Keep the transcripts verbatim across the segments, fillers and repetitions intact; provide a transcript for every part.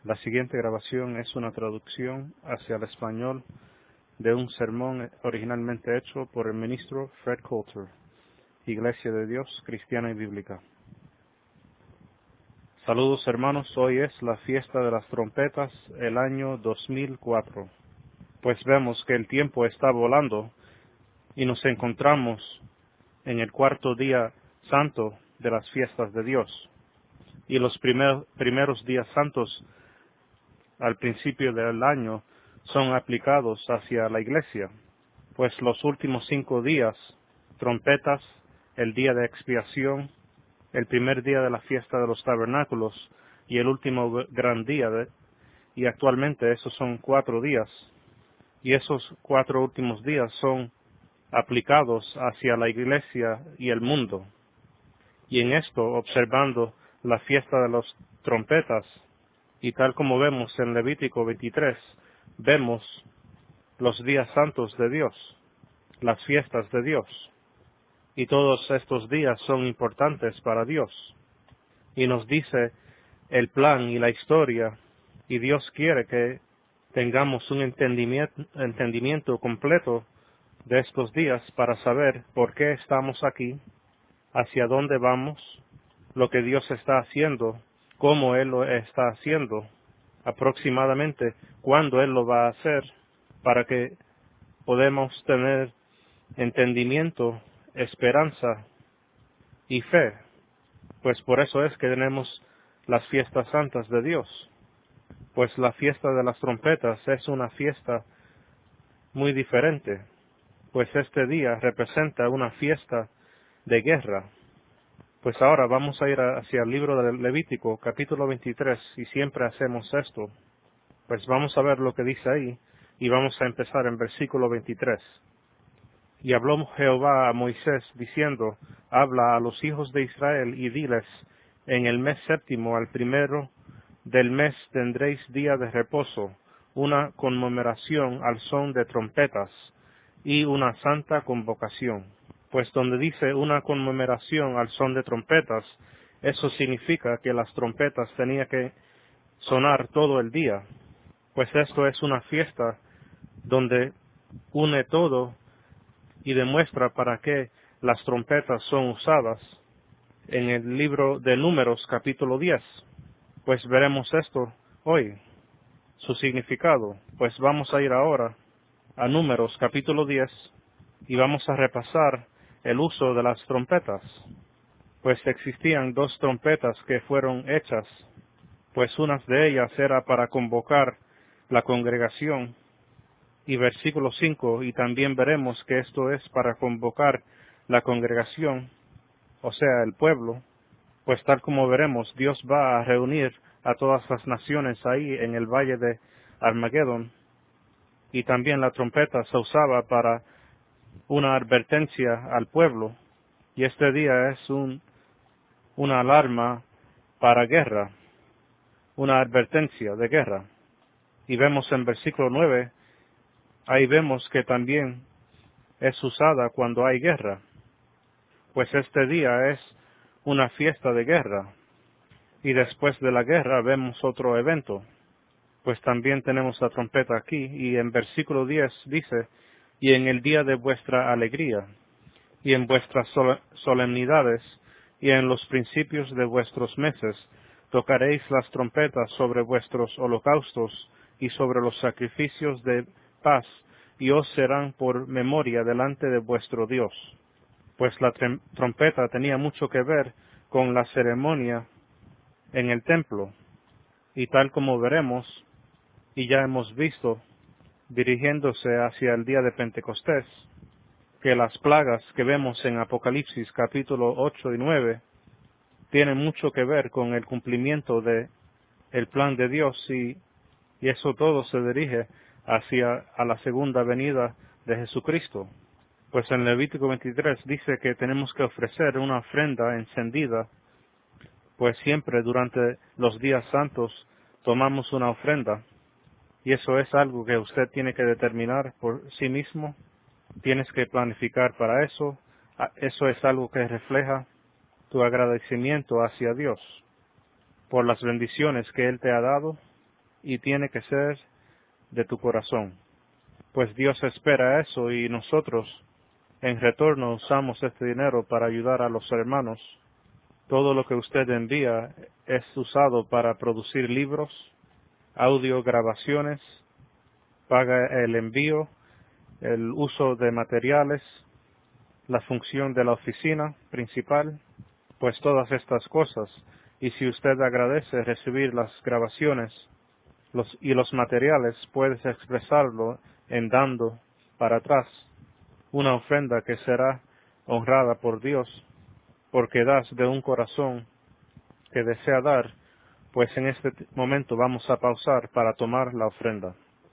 La siguiente grabación es una traducción hacia el español de un sermón originalmente hecho por el ministro Fred Coulter, Iglesia de Dios Cristiana y Bíblica. Saludos hermanos, hoy es la fiesta de las trompetas, el año dos mil cuatro. Pues vemos que el tiempo está volando y nos encontramos en el cuarto día santo de las fiestas de Dios. Y los primer, primeros días santos al principio del año son aplicados hacia la iglesia, pues los últimos cinco días, trompetas, el día de expiación, el primer día de la fiesta de los tabernáculos y el último gran día, de, y actualmente esos son cuatro días, y esos cuatro últimos días son aplicados hacia la iglesia y el mundo. Y en esto, observando la fiesta de las trompetas, y tal como vemos en Levítico veintitrés, vemos los días santos de Dios, las fiestas de Dios. Y todos estos días son importantes para Dios. Y nos dice el plan y la historia, y Dios quiere que tengamos un entendimiento, entendimiento completo de estos días para saber por qué estamos aquí, hacia dónde vamos, lo que Dios está haciendo, cómo Él lo está haciendo, aproximadamente cuándo Él lo va a hacer, para que podamos tener entendimiento, esperanza y fe. Pues por eso es que tenemos las fiestas santas de Dios. Pues la fiesta de las trompetas es una fiesta muy diferente, pues este día representa una fiesta de guerra. Pues ahora vamos a ir hacia el libro del Levítico, capítulo veintitrés, y siempre hacemos esto. Pues vamos a ver lo que dice ahí, y vamos a empezar en versículo veintitrés. Y habló Jehová a Moisés, diciendo, habla a los hijos de Israel, y diles, en el mes séptimo, al primero del mes tendréis día de reposo, una conmemoración al son de trompetas, y una santa convocación. Pues donde dice una conmemoración al son de trompetas, eso significa que las trompetas tenían que sonar todo el día, pues esto es una fiesta donde une todo y demuestra para qué las trompetas son usadas en el libro de Números capítulo diez. Pues veremos esto hoy, su significado. Pues vamos a ir ahora a Números capítulo diez y vamos a repasar el uso de las trompetas. Pues existían dos trompetas que fueron hechas, pues una de ellas era para convocar la congregación, y versículo cinco, y también veremos que esto es para convocar la congregación, o sea, el pueblo, pues tal como veremos, Dios va a reunir a todas las naciones ahí en el valle de Armagedón, y también la trompeta se usaba para una advertencia al pueblo, y este día es un, una alarma para guerra, una advertencia de guerra. Y vemos en versículo nueve, ahí vemos que también es usada cuando hay guerra, pues este día es una fiesta de guerra, y después de la guerra vemos otro evento, pues también tenemos la trompeta aquí, y en versículo diez dice, y en el día de vuestra alegría, y en vuestras solemnidades, y en los principios de vuestros meses, tocaréis las trompetas sobre vuestros holocaustos y sobre los sacrificios de paz, y os serán por memoria delante de vuestro Dios. Pues la trompeta tenía mucho que ver con la ceremonia en el templo, y tal como veremos, y ya hemos visto, dirigiéndose hacia el día de Pentecostés, que las plagas que vemos en Apocalipsis capítulo ocho y nueve tienen mucho que ver con el cumplimiento de el plan de Dios, y, y eso todo se dirige hacia a la segunda venida de Jesucristo. Pues en Levítico veintitrés dice que tenemos que ofrecer una ofrenda encendida, pues siempre durante los días santos tomamos una ofrenda, y eso es algo que usted tiene que determinar por sí mismo. Tienes que planificar para eso. Eso es algo que refleja tu agradecimiento hacia Dios por las bendiciones que Él te ha dado, y tiene que ser de tu corazón. Pues Dios espera eso y nosotros en retorno usamos este dinero para ayudar a los hermanos. Todo lo que usted envía es usado para producir libros, audio grabaciones, paga el envío, el uso de materiales, la función de la oficina principal, pues todas estas cosas. Y si usted agradece recibir las grabaciones los, y los materiales, puedes expresarlo en dando para atrás una ofrenda que será honrada por Dios, porque das de un corazón que desea dar. Pues en este momento vamos a pausar para tomar la ofrenda.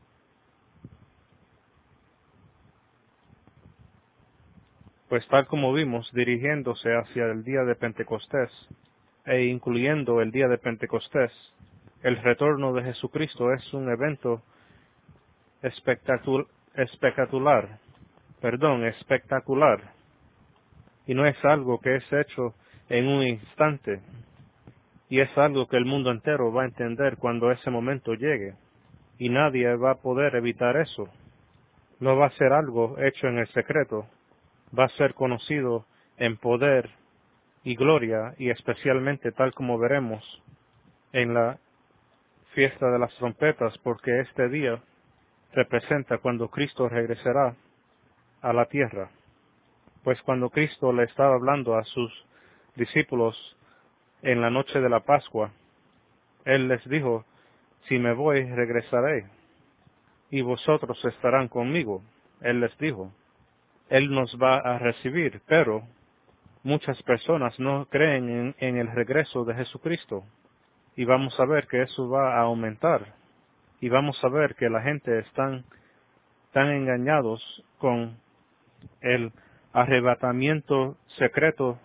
Pues tal como vimos, dirigiéndose hacia el día de Pentecostés, e incluyendo el día de Pentecostés, el retorno de Jesucristo es un evento espectacul- espectacular, perdón, espectacular, y no es algo que es hecho en un instante, y es algo que el mundo entero va a entender cuando ese momento llegue, y nadie va a poder evitar eso. No va a ser algo hecho en el secreto, va a ser conocido en poder y gloria, y especialmente tal como veremos en la fiesta de las trompetas, porque este día representa cuando Cristo regresará a la tierra. Pues cuando Cristo le estaba hablando a sus discípulos en la noche de la Pascua, Él les dijo, si me voy, regresaré, y vosotros estarán conmigo. Él les dijo, Él nos va a recibir, pero muchas personas no creen en, en el regreso de Jesucristo, y vamos a ver que eso va a aumentar, y vamos a ver que la gente están tan engañados con el arrebatamiento secreto,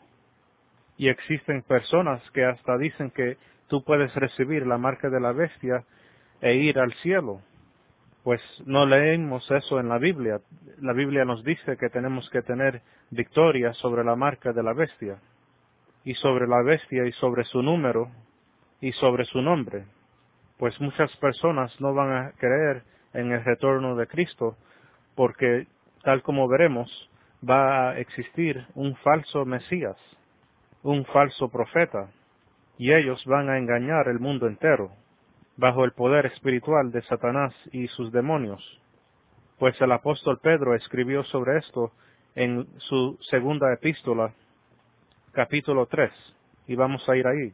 y existen personas que hasta dicen que tú puedes recibir la marca de la bestia e ir al cielo. Pues no leemos eso en la Biblia. La Biblia nos dice que tenemos que tener victoria sobre la marca de la bestia, y sobre la bestia y sobre su número y sobre su nombre. Pues muchas personas no van a creer en el retorno de Cristo, porque tal como veremos, va a existir un falso Mesías, un falso profeta, y ellos van a engañar el mundo entero, bajo el poder espiritual de Satanás y sus demonios. Pues el apóstol Pedro escribió sobre esto en su segunda epístola, capítulo tres, y vamos a ir ahí.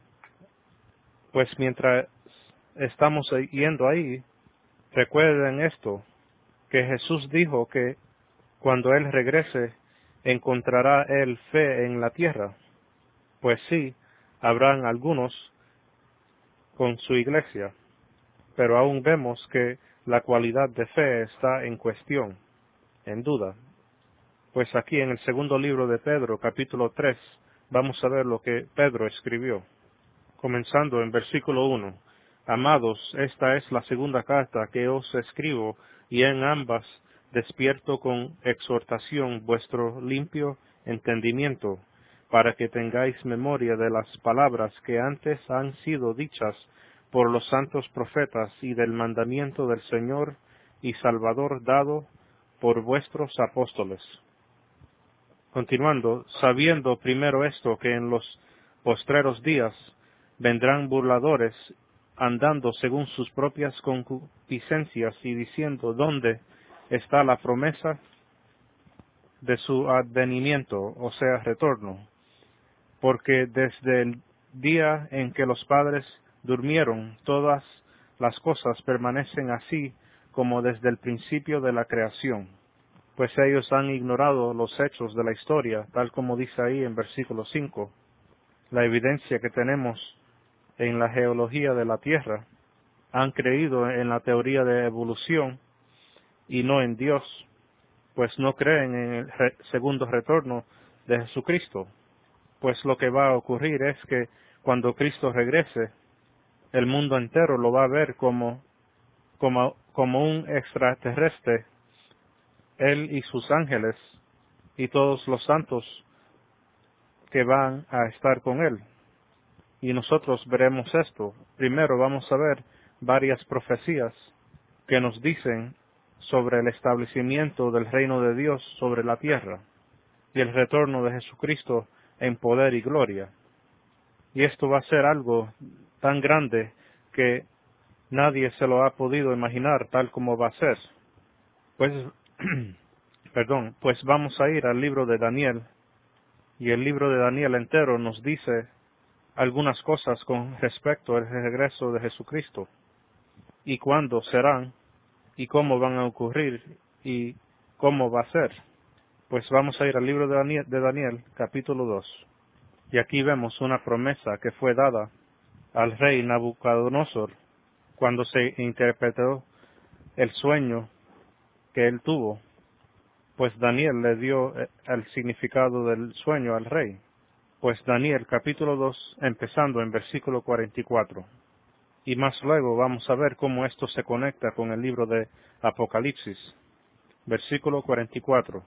Pues mientras estamos yendo ahí, recuerden esto, que Jesús dijo que cuando Él regrese, encontrará Él fe en la tierra. Pues sí, habrán algunos con su iglesia, pero aún vemos que la cualidad de fe está en cuestión, en duda. Pues aquí en el segundo libro de Pedro, capítulo tres, vamos a ver lo que Pedro escribió, comenzando en versículo uno. Amados, esta es la segunda carta que os escribo, y en ambas despierto con exhortación vuestro limpio entendimiento, para que tengáis memoria de las palabras que antes han sido dichas por los santos profetas, y del mandamiento del Señor y Salvador dado por vuestros apóstoles. Continuando, sabiendo primero esto, que en los postreros días vendrán burladores, andando según sus propias concupiscencias, y diciendo, ¿dónde está la promesa de su advenimiento, o sea, retorno? Porque desde el día en que los padres durmieron, todas las cosas permanecen así como desde el principio de la creación. Pues ellos han ignorado los hechos de la historia, tal como dice ahí en versículo cinco, la evidencia que tenemos en la geología de la Tierra. Han creído en la teoría de evolución y no en Dios, pues no creen en el re- segundo retorno de Jesucristo. Pues lo que va a ocurrir es que cuando Cristo regrese, el mundo entero lo va a ver como, como, como un extraterrestre, él y sus ángeles y todos los santos que van a estar con él. Y nosotros veremos esto. Primero vamos a ver varias profecías que nos dicen sobre el establecimiento del reino de Dios sobre la tierra y el retorno de Jesucristo en poder y gloria. Y esto va a ser algo tan grande que nadie se lo ha podido imaginar tal como va a ser. Pues, perdón, pues vamos a ir al libro de Daniel, y el libro de Daniel entero nos dice algunas cosas con respecto al regreso de Jesucristo, y cuándo serán, y cómo van a ocurrir, y cómo va a ser. Pues vamos a ir al libro de Daniel, de Daniel, capítulo dos. Y aquí vemos una promesa que fue dada al rey Nabucodonosor cuando se interpretó el sueño que él tuvo. Pues Daniel le dio el significado del sueño al rey. Pues Daniel capítulo dos, empezando en versículo cuarenta y cuatro. Y más luego vamos a ver cómo esto se conecta con el libro de Apocalipsis. Versículo cuarenta y cuatro.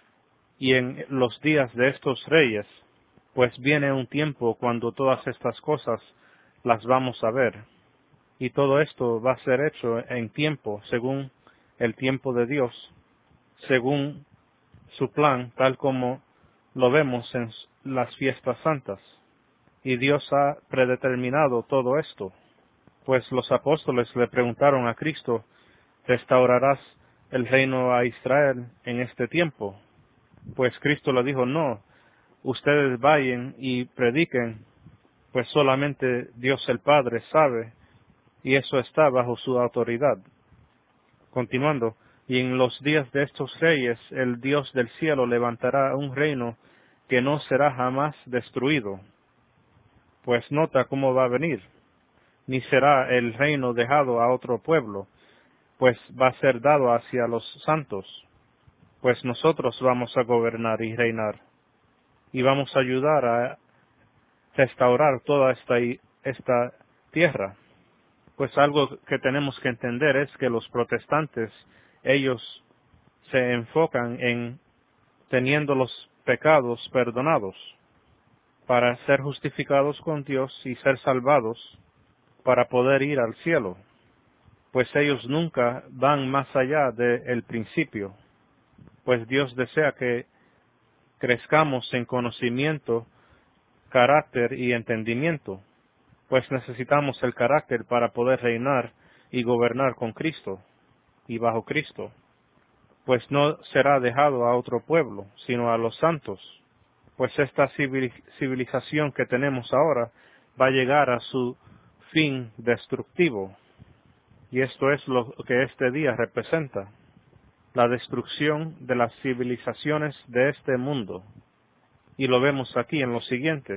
Y en los días de estos reyes, pues viene un tiempo cuando todas estas cosas las vamos a ver. Y todo esto va a ser hecho en tiempo, según el tiempo de Dios, según su plan, tal como lo vemos en las fiestas santas. Y Dios ha predeterminado todo esto. Pues los apóstoles le preguntaron a Cristo, ¿restaurarás el reino a Israel en este tiempo? Pues Cristo le dijo, no, ustedes vayan y prediquen, pues solamente Dios el Padre sabe, y eso está bajo su autoridad. Continuando, y en los días de estos reyes, el Dios del cielo levantará un reino que no será jamás destruido. Pues nota cómo va a venir. Ni será el reino dejado a otro pueblo, pues va a ser dado hacia los santos. Pues nosotros vamos a gobernar y reinar, y vamos a ayudar a restaurar toda esta, esta tierra. Pues algo que tenemos que entender es que los protestantes, ellos se enfocan en teniendo los pecados perdonados, para ser justificados con Dios y ser salvados, para poder ir al cielo. Pues ellos nunca van más allá del principio, pues Dios desea que crezcamos en conocimiento, carácter y entendimiento, pues necesitamos el carácter para poder reinar y gobernar con Cristo y bajo Cristo, pues no será dejado a otro pueblo, sino a los santos, pues esta civilización que tenemos ahora va a llegar a su fin destructivo, y esto es lo que este día representa, la destrucción de las civilizaciones de este mundo. Y lo vemos aquí en lo siguiente: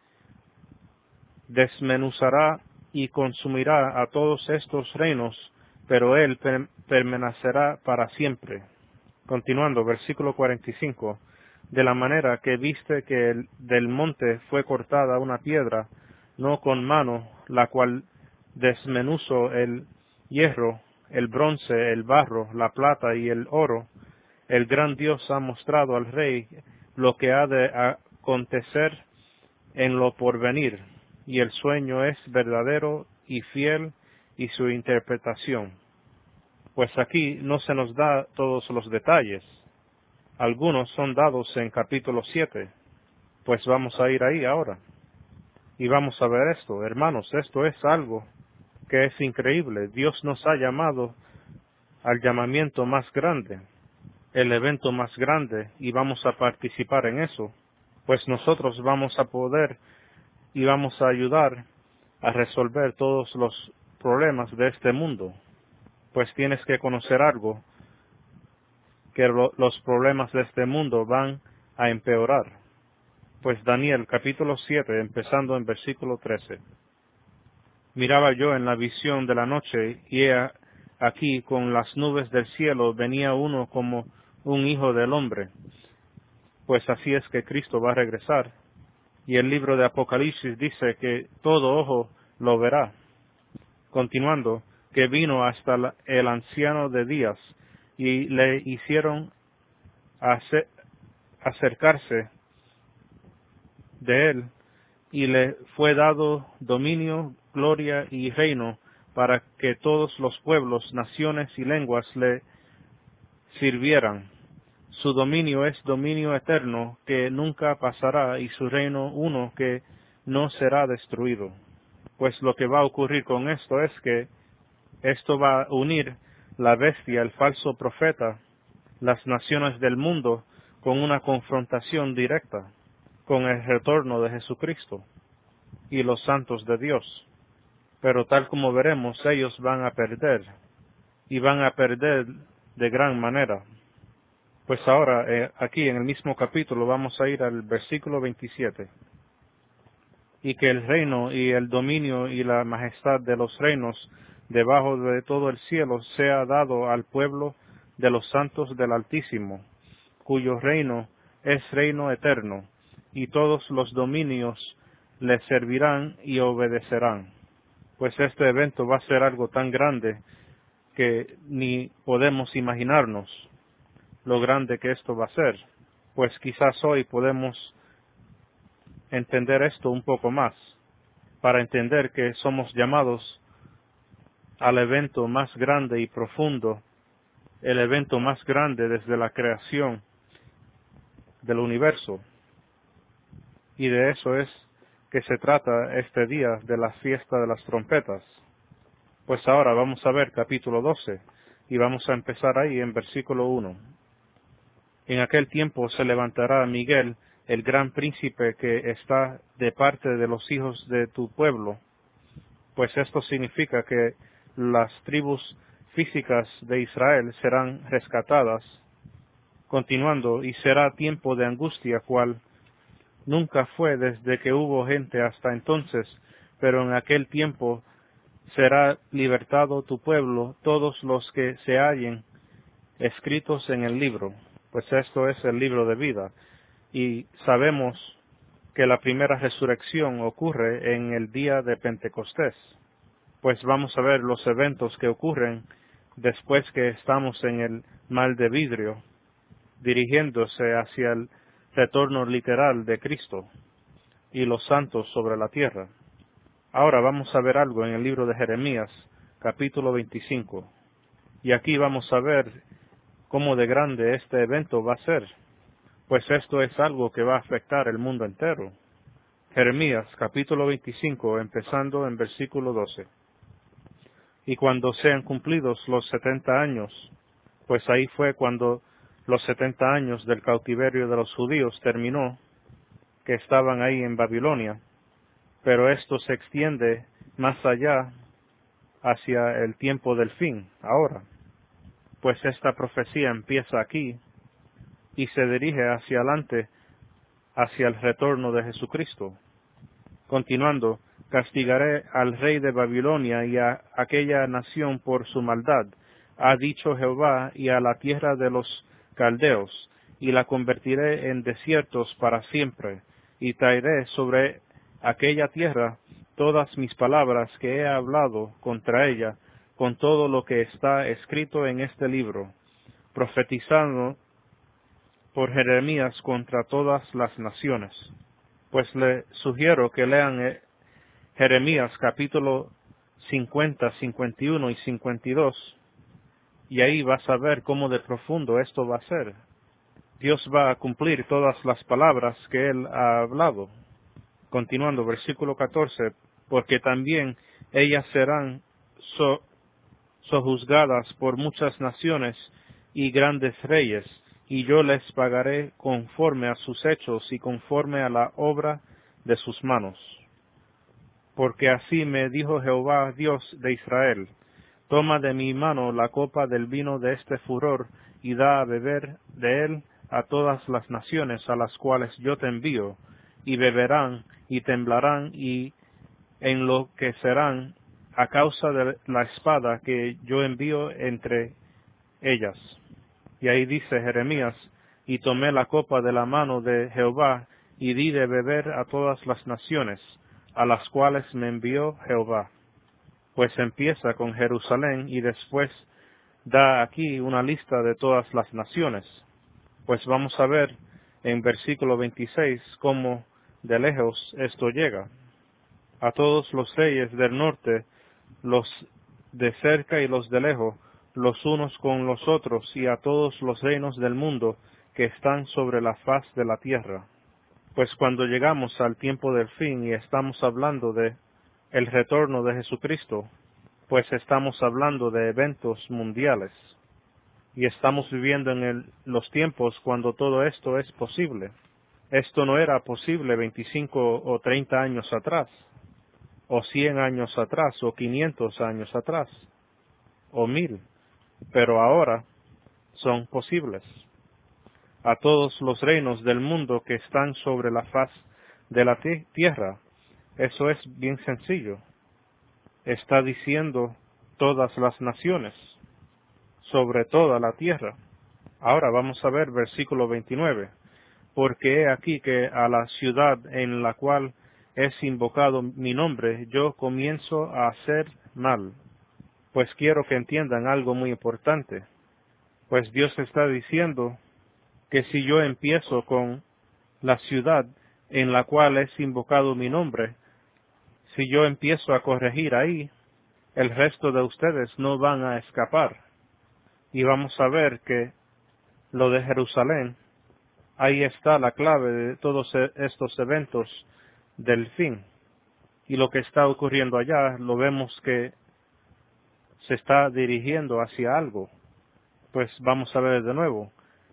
desmenuzará y consumirá a todos estos reinos, pero él per permanecerá para siempre. Continuando, versículo cuarenta y cinco, de la manera que viste que el, del monte fue cortada una piedra, no con mano, la cual desmenuzó el hierro, el bronce, el barro, la plata y el oro, el gran Dios ha mostrado al rey lo que ha de acontecer en lo porvenir, y el sueño es verdadero y fiel, y su interpretación. Pues aquí no se nos da todos los detalles. Algunos son dados en capítulo siete. Pues vamos a ir ahí ahora. Y vamos a ver esto, hermanos, esto es algo que es increíble. Dios nos ha llamado al llamamiento más grande, el evento más grande, y vamos a participar en eso. Pues nosotros vamos a poder y vamos a ayudar a resolver todos los problemas de este mundo. Pues tienes que conocer algo, que lo, los problemas de este mundo van a empeorar. Pues Daniel capítulo siete, empezando en versículo trece. Miraba yo en la visión de la noche, y he aquí con las nubes del cielo venía uno como un hijo del hombre. Pues así es que Cristo va a regresar. Y el libro de Apocalipsis dice que todo ojo lo verá. Continuando, que vino hasta la, el anciano de días, y le hicieron acer, acercarse de él, y le fue dado dominio, gloria y reino para que todos los pueblos, naciones y lenguas le sirvieran. Su dominio es dominio eterno que nunca pasará y su reino uno que no será destruido. Pues lo que va a ocurrir con esto es que esto va a unir la bestia, el falso profeta, las naciones del mundo con una confrontación directa con el retorno de Jesucristo y los santos de Dios. Pero tal como veremos, ellos van a perder, y van a perder de gran manera. Pues ahora, eh, aquí en el mismo capítulo, vamos a ir al versículo veintisiete. Y que el reino y el dominio y la majestad de los reinos debajo de todo el cielo sea dado al pueblo de los santos del Altísimo, cuyo reino es reino eterno, y todos los dominios le servirán y obedecerán. Pues este evento va a ser algo tan grande que ni podemos imaginarnos lo grande que esto va a ser. Pues quizás hoy podemos entender esto un poco más, para entender que somos llamados al evento más grande y profundo, el evento más grande desde la creación del universo. Y de eso es que se trata este día de la fiesta de las trompetas. Pues ahora vamos a ver capítulo doce, y vamos a empezar ahí en versículo uno. En aquel tiempo se levantará Miguel, el gran príncipe que está de parte de los hijos de tu pueblo, pues esto significa que las tribus físicas de Israel serán rescatadas, continuando, y será tiempo de angustia, cual nunca fue desde que hubo gente hasta entonces, pero en aquel tiempo será libertado tu pueblo, todos los que se hallen escritos en el libro, pues esto es el libro de vida, y sabemos que la primera resurrección ocurre en el día de Pentecostés. Pues vamos a ver los eventos que ocurren después que estamos en el mar de vidrio, dirigiéndose hacia el retorno literal de Cristo y los santos sobre la tierra. Ahora vamos a ver algo en el libro de Jeremías, capítulo veinticinco, y aquí vamos a ver cómo de grande este evento va a ser, pues esto es algo que va a afectar el mundo entero. Jeremías, capítulo veinticinco, empezando en versículo doce. Y cuando sean cumplidos los setenta años, pues ahí fue cuando los setenta años del cautiverio de los judíos terminó, que estaban ahí en Babilonia, pero esto se extiende más allá hacia el tiempo del fin, ahora, pues esta profecía empieza aquí y se dirige hacia adelante, hacia el retorno de Jesucristo. Continuando, castigaré al rey de Babilonia y a aquella nación por su maldad, ha dicho Jehová, y a la tierra de los caldeos, y la convertiré en desiertos para siempre, y traeré sobre aquella tierra todas mis palabras que he hablado contra ella, con todo lo que está escrito en este libro, profetizando por Jeremías contra todas las naciones. Pues le sugiero que lean Jeremías capítulo cincuenta, cincuenta y uno y cincuenta y dos, y ahí vas a ver cómo de profundo esto va a ser. Dios va a cumplir todas las palabras que Él ha hablado. Continuando, versículo catorce, porque también ellas serán so, sojuzgadas por muchas naciones y grandes reyes, y yo les pagaré conforme a sus hechos y conforme a la obra de sus manos. Porque así me dijo Jehová, Dios de Israel, toma de mi mano la copa del vino de este furor, y da a beber de él a todas las naciones a las cuales yo te envío, y beberán, y temblarán, y enloquecerán a causa de la espada que yo envío entre ellas. Y ahí dice Jeremías, y tomé la copa de la mano de Jehová, y di de beber a todas las naciones, a las cuales me envió Jehová. Pues empieza con Jerusalén, y después da aquí una lista de todas las naciones. Pues vamos a ver en versículo veintiséis cómo de lejos esto llega. A todos los reyes del norte los de cerca y los de lejos, los unos con los otros, y a todos los reinos del mundo que están sobre la faz de la tierra. Pues cuando llegamos al tiempo del fin y estamos hablando de el retorno de Jesucristo, pues estamos hablando de eventos mundiales, y estamos viviendo en el, los tiempos cuando todo esto es posible. Esto no era posible veinticinco o treinta años atrás, o cien años atrás, o quinientos años atrás, o mil, pero ahora son posibles. A todos los reinos del mundo que están sobre la faz de la tierra, eso es bien sencillo. Está diciendo todas las naciones, sobre toda la tierra. Ahora vamos a ver versículo veintinueve. Porque he aquí que a la ciudad en la cual es invocado mi nombre, yo comienzo a hacer mal. Pues quiero que entiendan algo muy importante. Pues Dios está diciendo que si yo empiezo con la ciudad en la cual es invocado mi nombre, si yo empiezo a corregir ahí, el resto de ustedes no van a escapar. Y vamos a ver que lo de Jerusalén, ahí está la clave de todos estos eventos del fin. Y lo que está ocurriendo allá, lo vemos que se está dirigiendo hacia algo. Pues vamos a ver de nuevo.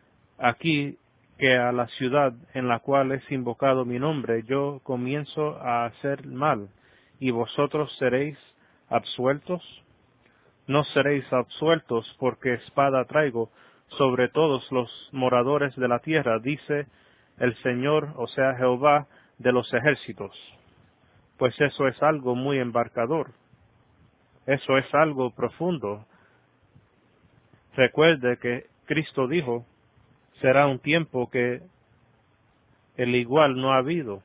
Aquí que a la ciudad en la cual es invocado mi nombre, yo comienzo a hacer mal, y vosotros seréis absueltos. No seréis absueltos, porque espada traigo sobre todos los moradores de la tierra, dice el Señor, o sea, Jehová de los ejércitos. Pues eso es algo muy embarcador. Eso es algo profundo. Recuerde que Cristo dijo, será un tiempo que el igual no ha habido,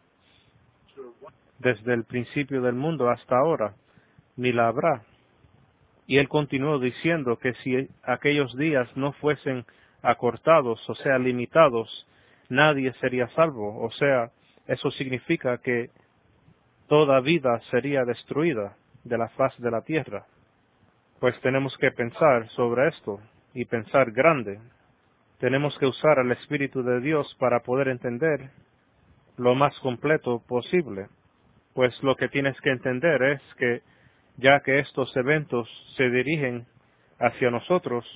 desde el principio del mundo hasta ahora, ni la habrá. Y él continuó diciendo que si aquellos días no fuesen acortados, o sea, limitados, nadie sería salvo. O sea, eso significa que toda vida sería destruida de la faz de la tierra. Pues tenemos que pensar sobre esto, y pensar grande. Tenemos que usar el Espíritu de Dios para poder entender lo más completo posible. Pues lo que tienes que entender es que ya que estos eventos se dirigen hacia nosotros,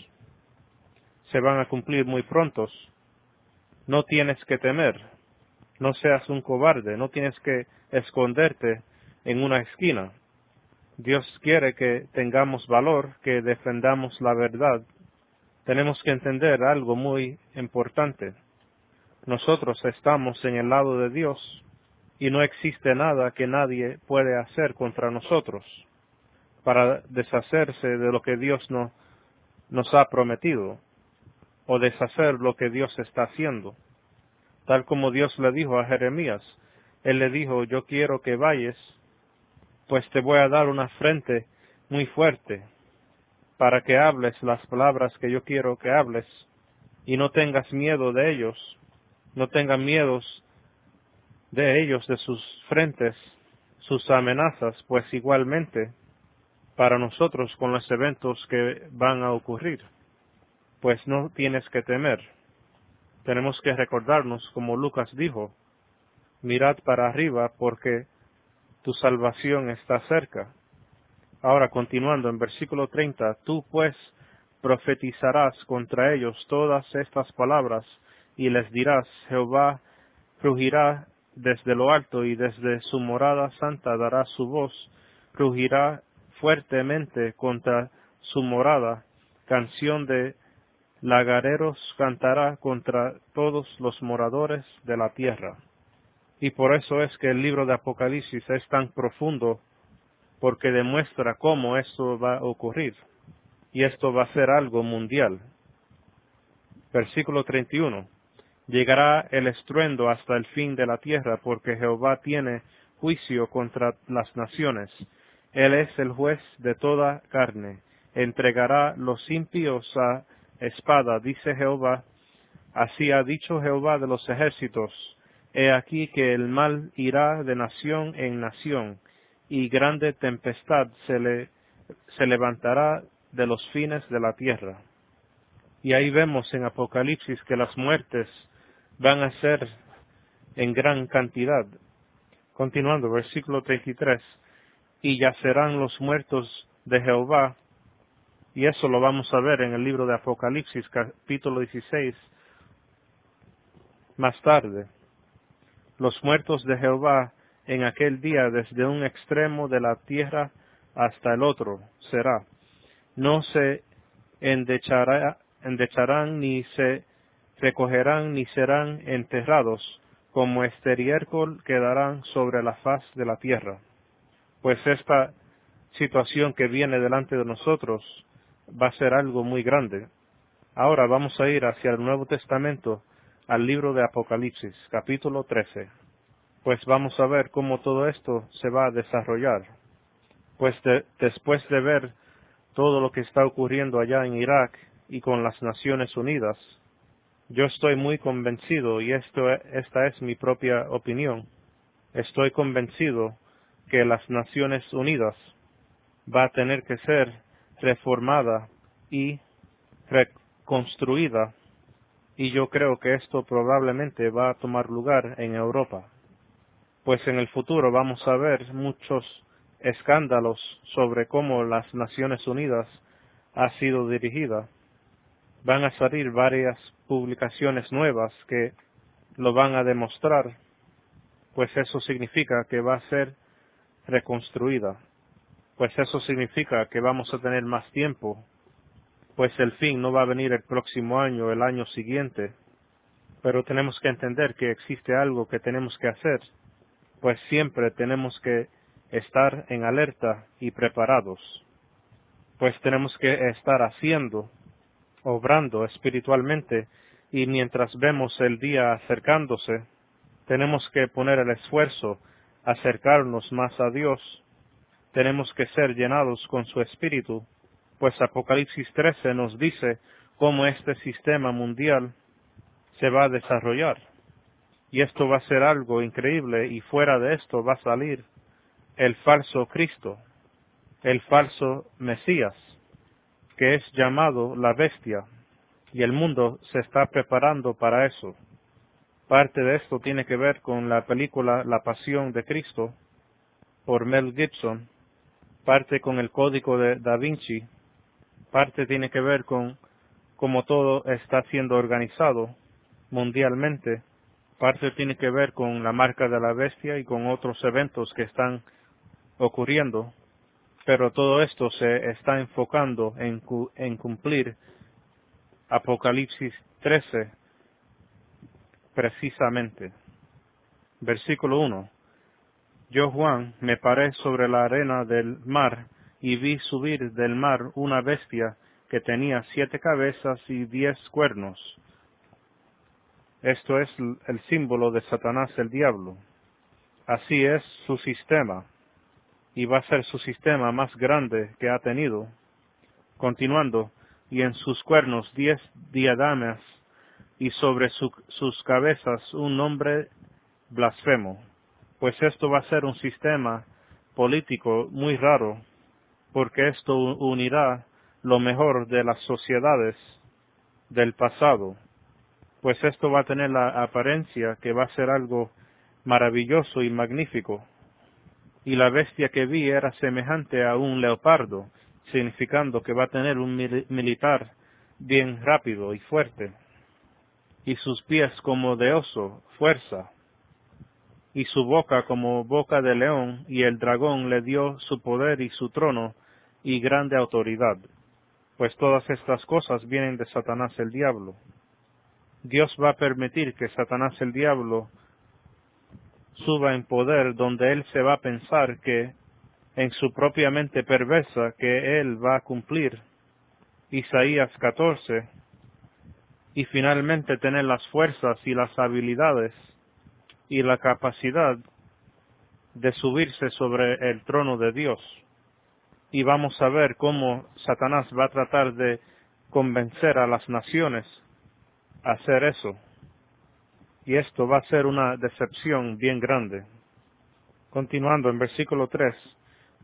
se van a cumplir muy prontos. No tienes que temer, no seas un cobarde, no tienes que esconderte en una esquina. Dios quiere que tengamos valor, que defendamos la verdad. Tenemos que entender algo muy importante. Nosotros estamos en el lado de Dios y no existe nada que nadie puede hacer contra nosotros para deshacerse de lo que Dios no, nos ha prometido, o deshacer lo que Dios está haciendo. Tal como Dios le dijo a Jeremías, Él le dijo, yo quiero que vayas, pues te voy a dar una frente muy fuerte, para que hables las palabras que yo quiero que hables, y no tengas miedo de ellos, no tengas miedos de ellos, de sus frentes, sus amenazas, pues igualmente, para nosotros con los eventos que van a ocurrir, pues no tienes que temer. Tenemos que recordarnos, como Lucas dijo, mirad para arriba porque tu salvación está cerca. Ahora, continuando en versículo treinta, tú pues profetizarás contra ellos todas estas palabras y les dirás, Jehová rugirá desde lo alto y desde su morada santa dará su voz, rugirá fuertemente contra su morada, canción de lagareros cantará contra todos los moradores de la tierra. Y por eso es que el libro de Apocalipsis es tan profundo, porque demuestra cómo esto va a ocurrir, y esto va a ser algo mundial. Versículo treinta y uno. Llegará el estruendo hasta el fin de la tierra, porque Jehová tiene juicio contra las naciones. Él es el juez de toda carne. Entregará los impíos a espada, dice Jehová. Así ha dicho Jehová de los ejércitos. He aquí que el mal irá de nación en nación, y grande tempestad se le se levantará de los fines de la tierra. Y ahí vemos en Apocalipsis que las muertes van a ser en gran cantidad. Continuando, versículo treinta y tres, y yacerán los muertos de Jehová, y eso lo vamos a ver en el libro de Apocalipsis, capítulo dieciséis, más tarde. Los muertos de Jehová en aquel día desde un extremo de la tierra hasta el otro será. No se endechará, endecharán, ni se recogerán, ni serán enterrados, como estiércol quedarán sobre la faz de la tierra. Pues esta situación que viene delante de nosotros va a ser algo muy grande. Ahora vamos a ir hacia el Nuevo Testamento, al libro de Apocalipsis, capítulo trece. Pues vamos a ver cómo todo esto se va a desarrollar. Pues de, después de ver todo lo que está ocurriendo allá en Irak y con las Naciones Unidas, yo estoy muy convencido, y esto, esta es mi propia opinión, estoy convencido que las Naciones Unidas va a tener que ser reformada y reconstruida, y yo creo que esto probablemente va a tomar lugar en Europa. Pues en el futuro vamos a ver muchos escándalos sobre cómo las Naciones Unidas ha sido dirigida. Van a salir varias publicaciones nuevas que lo van a demostrar, pues eso significa que va a ser reconstruida. Pues eso significa que vamos a tener más tiempo, pues el fin no va a venir el próximo año o el año siguiente, pero tenemos que entender que existe algo que tenemos que hacer, pues siempre tenemos que estar en alerta y preparados, pues tenemos que estar haciendo, obrando espiritualmente, y mientras vemos el día acercándose, tenemos que poner el esfuerzo, acercarnos más a Dios, tenemos que ser llenados con su Espíritu, pues Apocalipsis trece nos dice cómo este sistema mundial se va a desarrollar. Y esto va a ser algo increíble, y fuera de esto va a salir el falso Cristo, el falso Mesías, que es llamado la bestia, y el mundo se está preparando para eso. Parte de esto tiene que ver con la película La Pasión de Cristo, por Mel Gibson, parte con el Código de Da Vinci, parte tiene que ver con cómo todo está siendo organizado mundialmente, parte tiene que ver con la marca de la bestia y con otros eventos que están ocurriendo, pero todo esto se está enfocando en, cu en cumplir Apocalipsis trece precisamente. Versículo uno. Yo, Juan, me paré sobre la arena del mar y vi subir del mar una bestia que tenía siete cabezas y diez cuernos. Esto es el símbolo de Satanás, el diablo. Así es su sistema, y va a ser su sistema más grande que ha tenido. Continuando, y en sus cuernos diez diademas, y sobre su, sus cabezas un nombre blasfemo. Pues esto va a ser un sistema político muy raro, porque esto unirá lo mejor de las sociedades del pasado, pues esto va a tener la apariencia que va a ser algo maravilloso y magnífico. Y la bestia que vi era semejante a un leopardo, significando que va a tener un mil militar bien rápido y fuerte, y sus pies como de oso, fuerza, y su boca como boca de león, y el dragón le dio su poder y su trono y grande autoridad, pues todas estas cosas vienen de Satanás el diablo. Dios va a permitir que Satanás el diablo suba en poder donde él se va a pensar que en su propia mente perversa que él va a cumplir Isaías catorce y finalmente tener las fuerzas y las habilidades y la capacidad de subirse sobre el trono de Dios. Y vamos a ver cómo Satanás va a tratar de convencer a las naciones a hacer eso. Y esto va a ser una decepción bien grande. Continuando en versículo tres,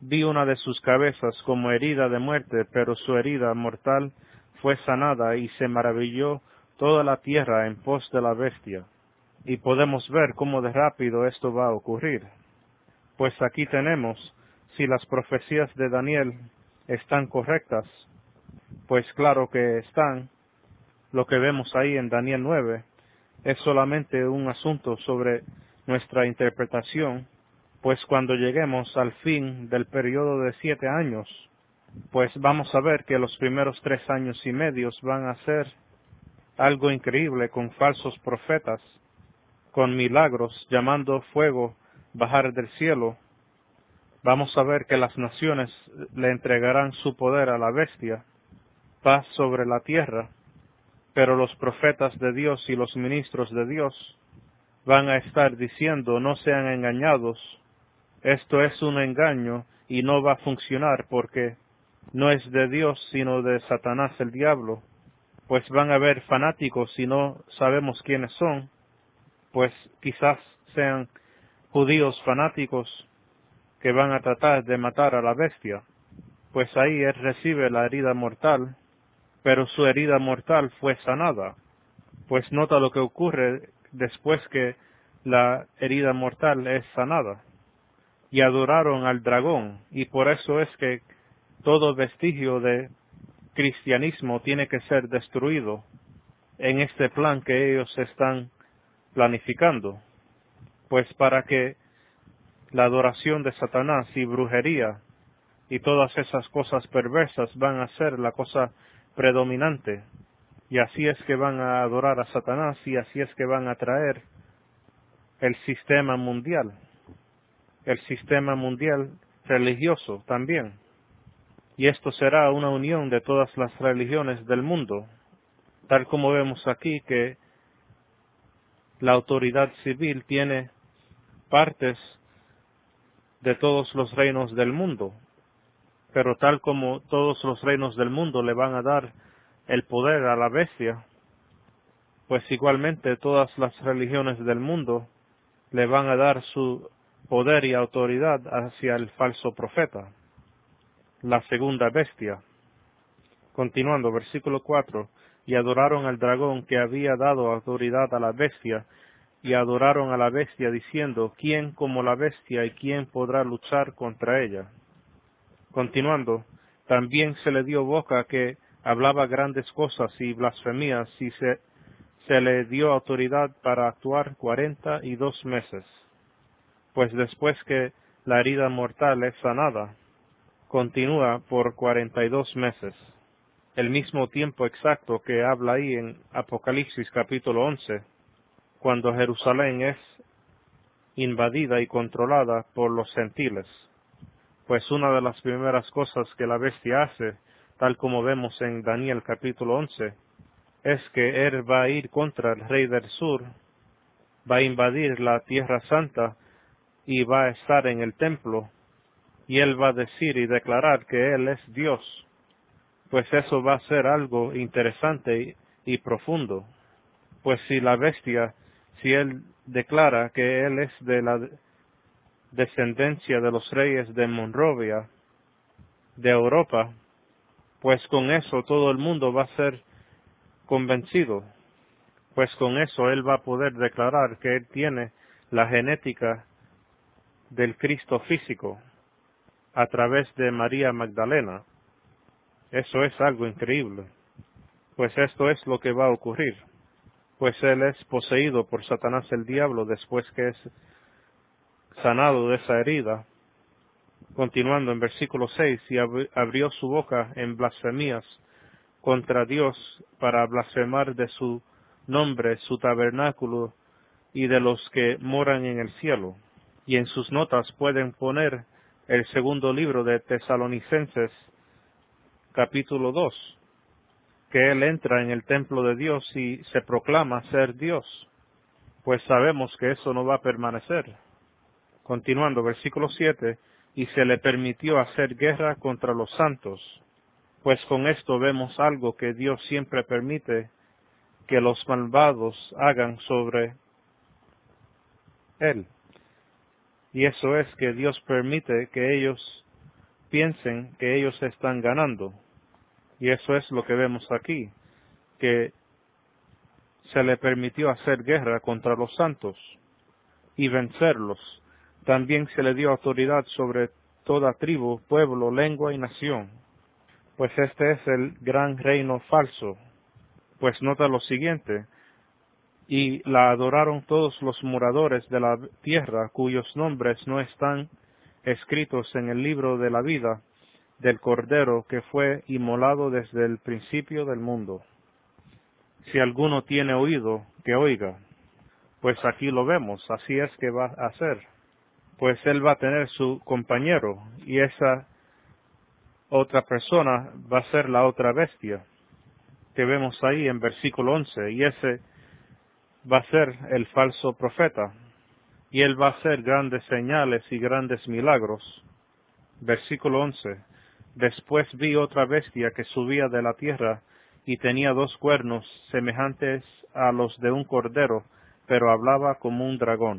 vi una de sus cabezas como herida de muerte, pero su herida mortal fue sanada, y se maravilló toda la tierra en pos de la bestia. Y podemos ver cómo de rápido esto va a ocurrir. Pues aquí tenemos, si las profecías de Daniel están correctas, pues claro que están. Lo que vemos ahí en Daniel nueve es solamente un asunto sobre nuestra interpretación, pues cuando lleguemos al fin del periodo de siete años, pues vamos a ver que los primeros tres años y medios van a ser algo increíble, con falsos profetas, con milagros, llamando fuego bajar del cielo. Vamos a ver que las naciones le entregarán su poder a la bestia, paz sobre la tierra, pero los profetas de Dios y los ministros de Dios van a estar diciendo: no sean engañados, esto es un engaño y no va a funcionar, porque no es de Dios sino de Satanás el diablo. Pues van a haber fanáticos, y no sabemos quiénes son, pues quizás sean judíos fanáticos que van a tratar de matar a la bestia. Pues ahí él recibe la herida mortal, pero su herida mortal fue sanada. Pues nota lo que ocurre después que la herida mortal es sanada. Y adoraron al dragón, y por eso es que todo vestigio de cristianismo tiene que ser destruido en este plan que ellos están planificando. Pues para que la adoración de Satanás y brujería y todas esas cosas perversas van a ser la cosa predominante, y así es que van a adorar a Satanás, y así es que van a traer el sistema mundial, el sistema mundial religioso también. Y esto será una unión de todas las religiones del mundo, tal como vemos aquí que la autoridad civil tiene partes de todos los reinos del mundo, pero tal como todos los reinos del mundo le van a dar el poder a la bestia, pues igualmente todas las religiones del mundo le van a dar su poder y autoridad hacia el falso profeta, la segunda bestia. Continuando, versículo cuatro, y adoraron al dragón que había dado autoridad a la bestia, y adoraron a la bestia diciendo: ¿quién como la bestia, y quién podrá luchar contra ella? Continuando, también se le dio boca que hablaba grandes cosas y blasfemías, y se, se le dio autoridad para actuar cuarenta y dos meses. Pues después que la herida mortal es sanada, continúa por cuarenta y dos meses. El mismo tiempo exacto que habla ahí en Apocalipsis capítulo once, cuando Jerusalén es invadida y controlada por los gentiles. Pues una de las primeras cosas que la bestia hace, tal como vemos en Daniel capítulo once, es que él va a ir contra el rey del sur, va a invadir la tierra santa y va a estar en el templo, y él va a decir y declarar que él es Dios. Pues eso va a ser algo interesante y, y profundo. Pues si la bestia, si él declara que él es de la descendencia de los reyes de Monrovia, de Europa, pues con eso todo el mundo va a ser convencido. Pues con eso él va a poder declarar que él tiene la genética del Cristo físico a través de María Magdalena. Eso es algo increíble. Pues esto es lo que va a ocurrir. Pues él es poseído por Satanás el diablo después que es sanado de esa herida. Continuando en versículo seis, y abrió su boca en blasfemías contra Dios para blasfemar de su nombre, su tabernáculo y de los que moran en el cielo. Y en sus notas pueden poner el segundo libro de Tesalonicenses, capítulo dos, que él entra en el templo de Dios y se proclama ser Dios, pues sabemos que eso no va a permanecer. Continuando, versículo siete, y se le permitió hacer guerra contra los santos. Pues con esto vemos algo que Dios siempre permite que los malvados hagan sobre él. Y eso es que Dios permite que ellos piensen que ellos están ganando. Y eso es lo que vemos aquí, que se le permitió hacer guerra contra los santos y vencerlos. También se le dio autoridad sobre toda tribu, pueblo, lengua y nación. Pues este es el gran reino falso. Pues nota lo siguiente: y la adoraron todos los moradores de la tierra cuyos nombres no están escritos en el libro de la vida del Cordero que fue inmolado desde el principio del mundo. Si alguno tiene oído, que oiga. Pues aquí lo vemos, así es que va a hacer. Pues él va a tener su compañero, y esa otra persona va a ser la otra bestia, que vemos ahí en versículo once, y ese va a ser el falso profeta, y él va a hacer grandes señales y grandes milagros. Versículo once. Después vi otra bestia que subía de la tierra, y tenía dos cuernos semejantes a los de un cordero, pero hablaba como un dragón.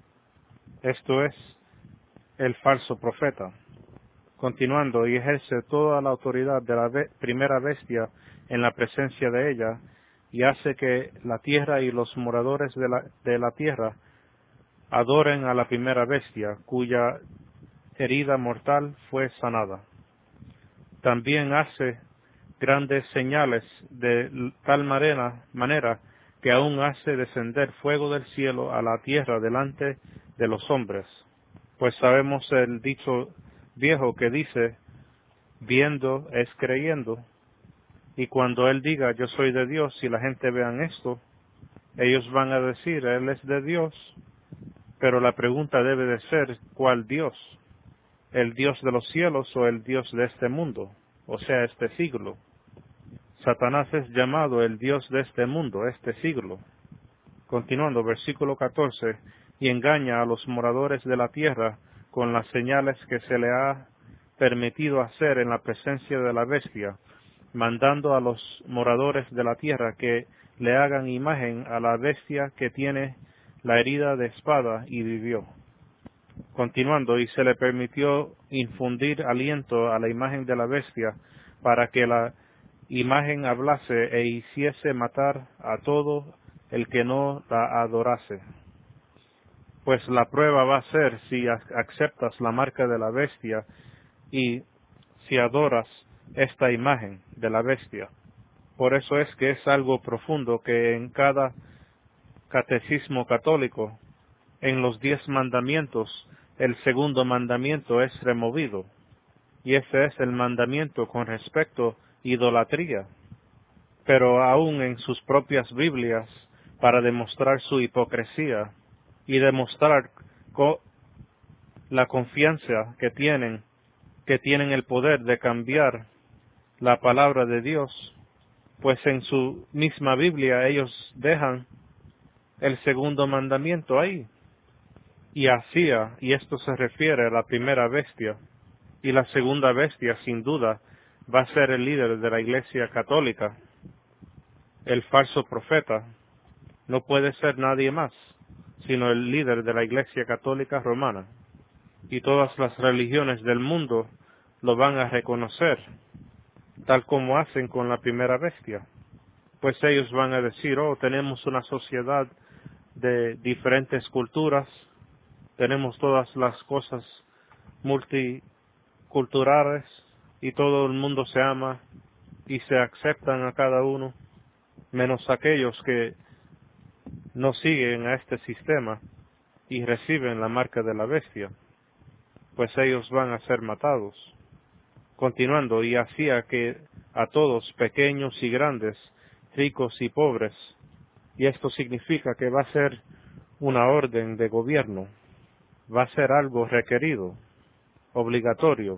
Esto es el falso profeta. Continuando, y ejerce toda la autoridad de la be- primera bestia en la presencia de ella, y hace que la tierra y los moradores de la, de la tierra adoren a la primera bestia, cuya herida mortal fue sanada. También hace grandes señales de tal manera, manera que aún hace descender fuego del cielo a la tierra delante de los hombres. Pues sabemos el dicho viejo que dice, viendo es creyendo, y cuando él diga yo soy de Dios y la gente vean esto, ellos van a decir él es de Dios, pero la pregunta debe de ser ¿cuál Dios? ¿El Dios de los cielos o el Dios de este mundo? O sea, este siglo. Satanás es llamado el Dios de este mundo, este siglo. Continuando, versículo catorce, y engaña a los moradores de la tierra con las señales que se le ha permitido hacer en la presencia de la bestia, mandando a los moradores de la tierra que le hagan imagen a la bestia que tiene la herida de espada y vivió. Continuando, y se le permitió infundir aliento a la imagen de la bestia para que la imagen hablase e hiciese matar a todo el que no la adorase. Pues la prueba va a ser si aceptas la marca de la bestia y si adoras esta imagen de la bestia. Por eso es que es algo profundo que en cada catecismo católico, en los diez mandamientos, el segundo mandamiento es removido, y ese es el mandamiento con respecto a idolatría. Pero aún en sus propias Biblias, para demostrar su hipocresía y demostrar co la confianza que tienen, que tienen el poder de cambiar la palabra de Dios, pues en su misma Biblia ellos dejan el segundo mandamiento ahí. Y hacía, y esto se refiere a la primera bestia, y la segunda bestia sin duda va a ser el líder de la Iglesia Católica, el falso profeta. No puede ser nadie más, sino el líder de la Iglesia Católica Romana. Y todas las religiones del mundo lo van a reconocer, tal como hacen con la primera bestia. Pues ellos van a decir, oh, tenemos una sociedad de diferentes culturas, tenemos todas las cosas multiculturales y todo el mundo se ama y se aceptan a cada uno, menos aquellos que no siguen a este sistema y reciben la marca de la bestia, pues ellos van a ser matados. Continuando, y hacía que a todos, pequeños y grandes, ricos y pobres, y esto significa que va a ser una orden de gobierno, va a ser algo requerido, obligatorio,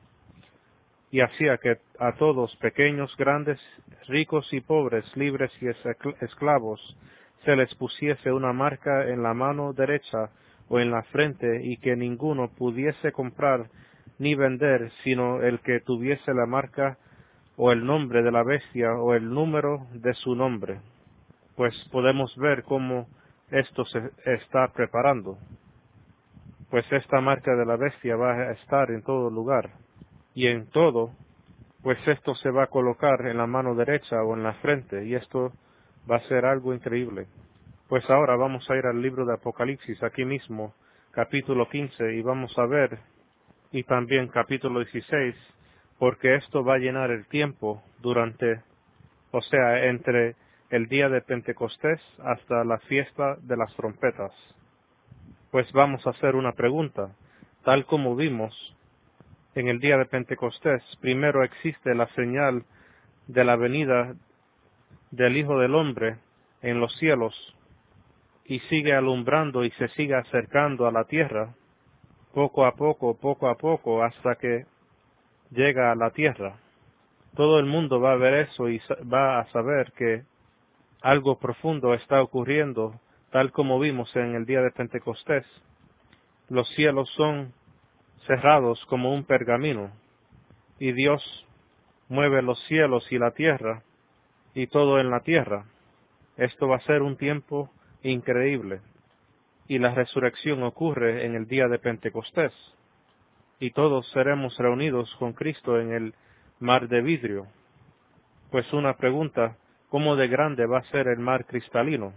y hacía que a todos, pequeños, grandes, ricos y pobres, libres y esclavos, se les pusiese una marca en la mano derecha o en la frente, y que ninguno pudiese comprar ni vender, sino el que tuviese la marca o el nombre de la bestia o el número de su nombre. Pues podemos ver cómo esto se está preparando. Pues esta marca de la bestia va a estar en todo lugar. y en todo, pues esto se va a colocar en la mano derecha o en la frente, y esto va a ser algo increíble. Pues ahora vamos a ir al libro de Apocalipsis, aquí mismo, capítulo quince, y vamos a ver, y también capítulo dieciséis, porque esto va a llenar el tiempo durante, o sea, entre el día de Pentecostés hasta la fiesta de las trompetas. Pues vamos a hacer una pregunta. Tal como vimos en el día de Pentecostés, primero existe la señal de la venida del Hijo del Hombre en los cielos, y sigue alumbrando y se sigue acercando a la tierra, poco a poco, poco a poco, hasta que llega a la tierra. Todo el mundo va a ver eso y va a saber que algo profundo está ocurriendo, tal como vimos en el día de Pentecostés. Los cielos son cerrados como un pergamino, y Dios mueve los cielos y la tierra, y todo en la tierra. Esto va a ser un tiempo increíble. Y la resurrección ocurre en el día de Pentecostés, y todos seremos reunidos con Cristo en el mar de vidrio. Pues una pregunta, ¿cómo de grande va a ser el mar cristalino?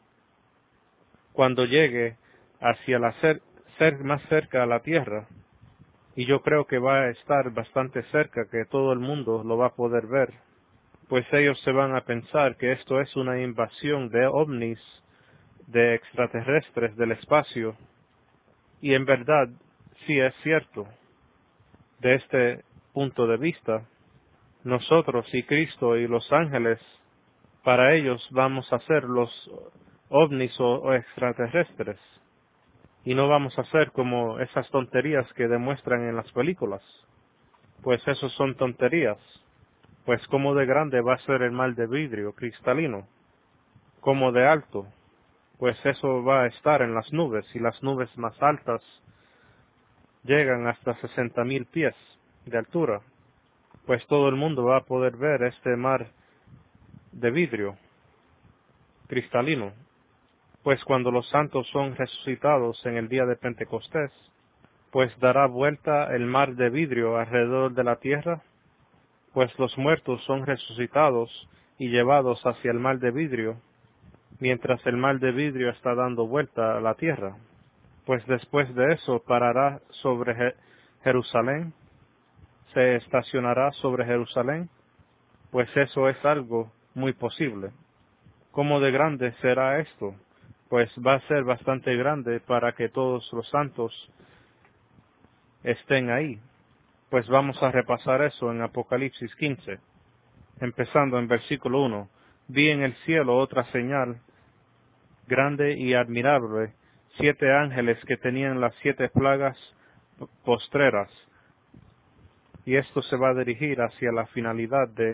Cuando llegue hacia la cer ser más cerca a la tierra, y yo creo que va a estar bastante cerca, que todo el mundo lo va a poder ver, pues ellos se van a pensar que esto es una invasión de ovnis, de extraterrestres del espacio, y en verdad sí es cierto. De este punto de vista, nosotros y Cristo y los ángeles, para ellos vamos a ser los ovnis o, o extraterrestres, y no vamos a ser como esas tonterías que demuestran en las películas, pues esos son tonterías. Pues como de grande va a ser el mar de vidrio cristalino, como de alto, pues eso va a estar en las nubes, y las nubes más altas llegan hasta sesenta mil pies de altura. Pues todo el mundo va a poder ver este mar de vidrio cristalino. Pues cuando los santos son resucitados en el día de Pentecostés, pues dará vuelta el mar de vidrio alrededor de la tierra, pues los muertos son resucitados y llevados hacia el mar de vidrio, mientras el mar de vidrio está dando vuelta a la tierra. Pues después de eso parará sobre Je- Jerusalén, se estacionará sobre Jerusalén, pues eso es algo muy posible. ¿Cómo de grande será esto? Pues va a ser bastante grande para que todos los santos estén ahí. Pues vamos a repasar eso en Apocalipsis quince, empezando en versículo uno. Vi en el cielo otra señal grande y admirable, siete ángeles que tenían las siete plagas postreras, y esto se va a dirigir hacia la finalidad de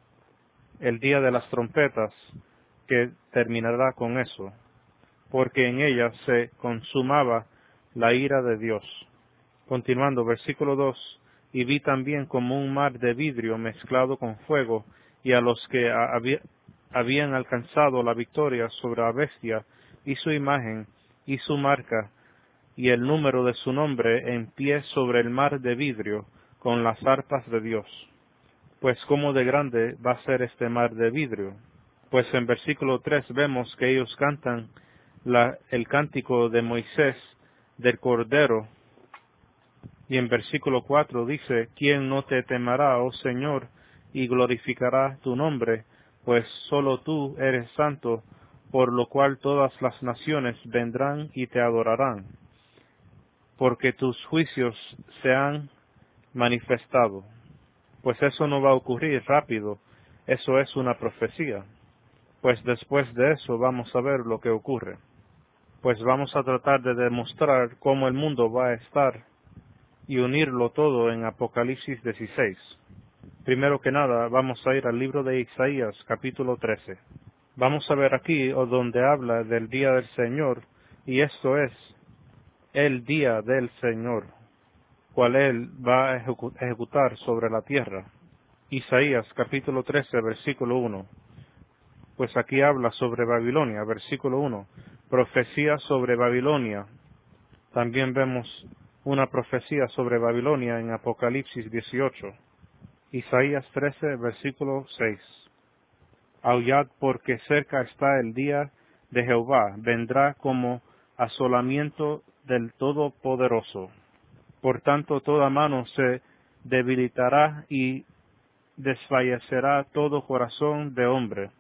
el día de las trompetas, que terminará con eso, porque en ella se consumaba la ira de Dios. Continuando, versículo dos, y vi también como un mar de vidrio mezclado con fuego, y a los que había, habían alcanzado la victoria sobre la bestia y su imagen y su marca, y el número de su nombre, en pie sobre el mar de vidrio, con las arpas de Dios. Pues cómo de grande va a ser este mar de vidrio. Pues en versículo tres vemos que ellos cantan la, el cántico de Moisés del Cordero, y en versículo cuatro dice, ¿quién no te temerá, oh Señor, y glorificará tu nombre? Pues solo tú eres santo, por lo cual todas las naciones vendrán y te adorarán, porque tus juicios se han manifestado. Pues eso no va a ocurrir rápido, eso es una profecía. Pues después de eso vamos a ver lo que ocurre. Pues vamos a tratar de demostrar cómo el mundo va a estar y unirlo todo en Apocalipsis dieciséis. Primero que nada, vamos a ir al libro de Isaías, capítulo trece. Vamos a ver aquí o donde habla del día del Señor, y esto es el día del Señor, cual Él va a ejecu- ejecutar sobre la tierra. Isaías, capítulo trece, versículo uno. Pues aquí habla sobre Babilonia, versículo uno. Profecía sobre Babilonia. También vemos una profecía sobre Babilonia en Apocalipsis dieciocho. Isaías trece, versículo seis. Aullad porque cerca está el día de Jehová, vendrá como asolamiento del Todopoderoso. Por tanto, toda mano se debilitará y desfallecerá todo corazón de hombre.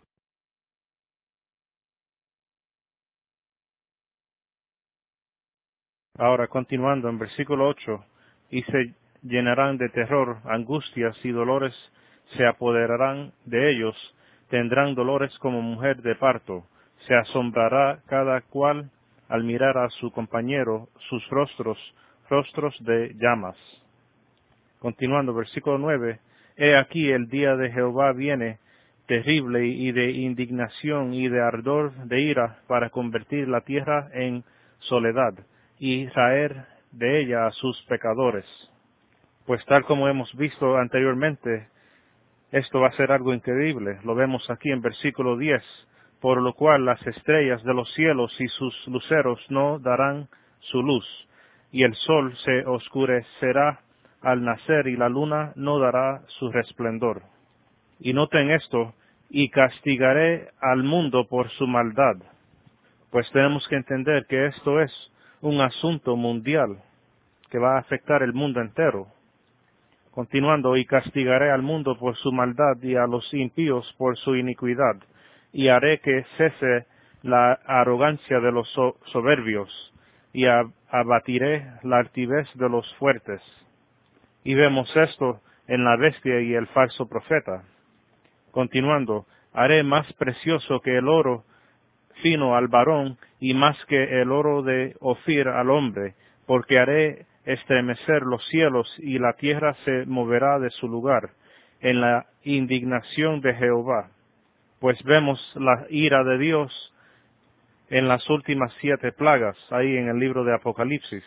Ahora, continuando en versículo ocho, y se llenarán de terror, angustias y dolores se apoderarán de ellos, tendrán dolores como mujer de parto, se asombrará cada cual al mirar a su compañero, sus rostros, rostros de llamas. Continuando, versículo nueve, he aquí el día de Jehová viene, terrible y de indignación y de ardor de ira, para convertir la tierra en soledad, y traer de ella a sus pecadores. Pues tal como hemos visto anteriormente, esto va a ser algo increíble. Lo vemos aquí en versículo diez, por lo cual las estrellas de los cielos y sus luceros no darán su luz, y el sol se oscurecerá al nacer y la luna no dará su resplandor. Y noten esto, y castigaré al mundo por su maldad. Pues tenemos que entender que esto es un asunto mundial que va a afectar el mundo entero. Continuando, y castigaré al mundo por su maldad y a los impíos por su iniquidad, y haré que cese la arrogancia de los so- soberbios, y ab- abatiré la altivez de los fuertes. Y vemos esto en la bestia y el falso profeta. Continuando, haré más precioso que el oro fino al varón y más que el oro de Ofir al hombre, porque haré estremecer los cielos y la tierra se moverá de su lugar en la indignación de Jehová. Pues vemos la ira de Dios en las últimas siete plagas, ahí en el libro de Apocalipsis.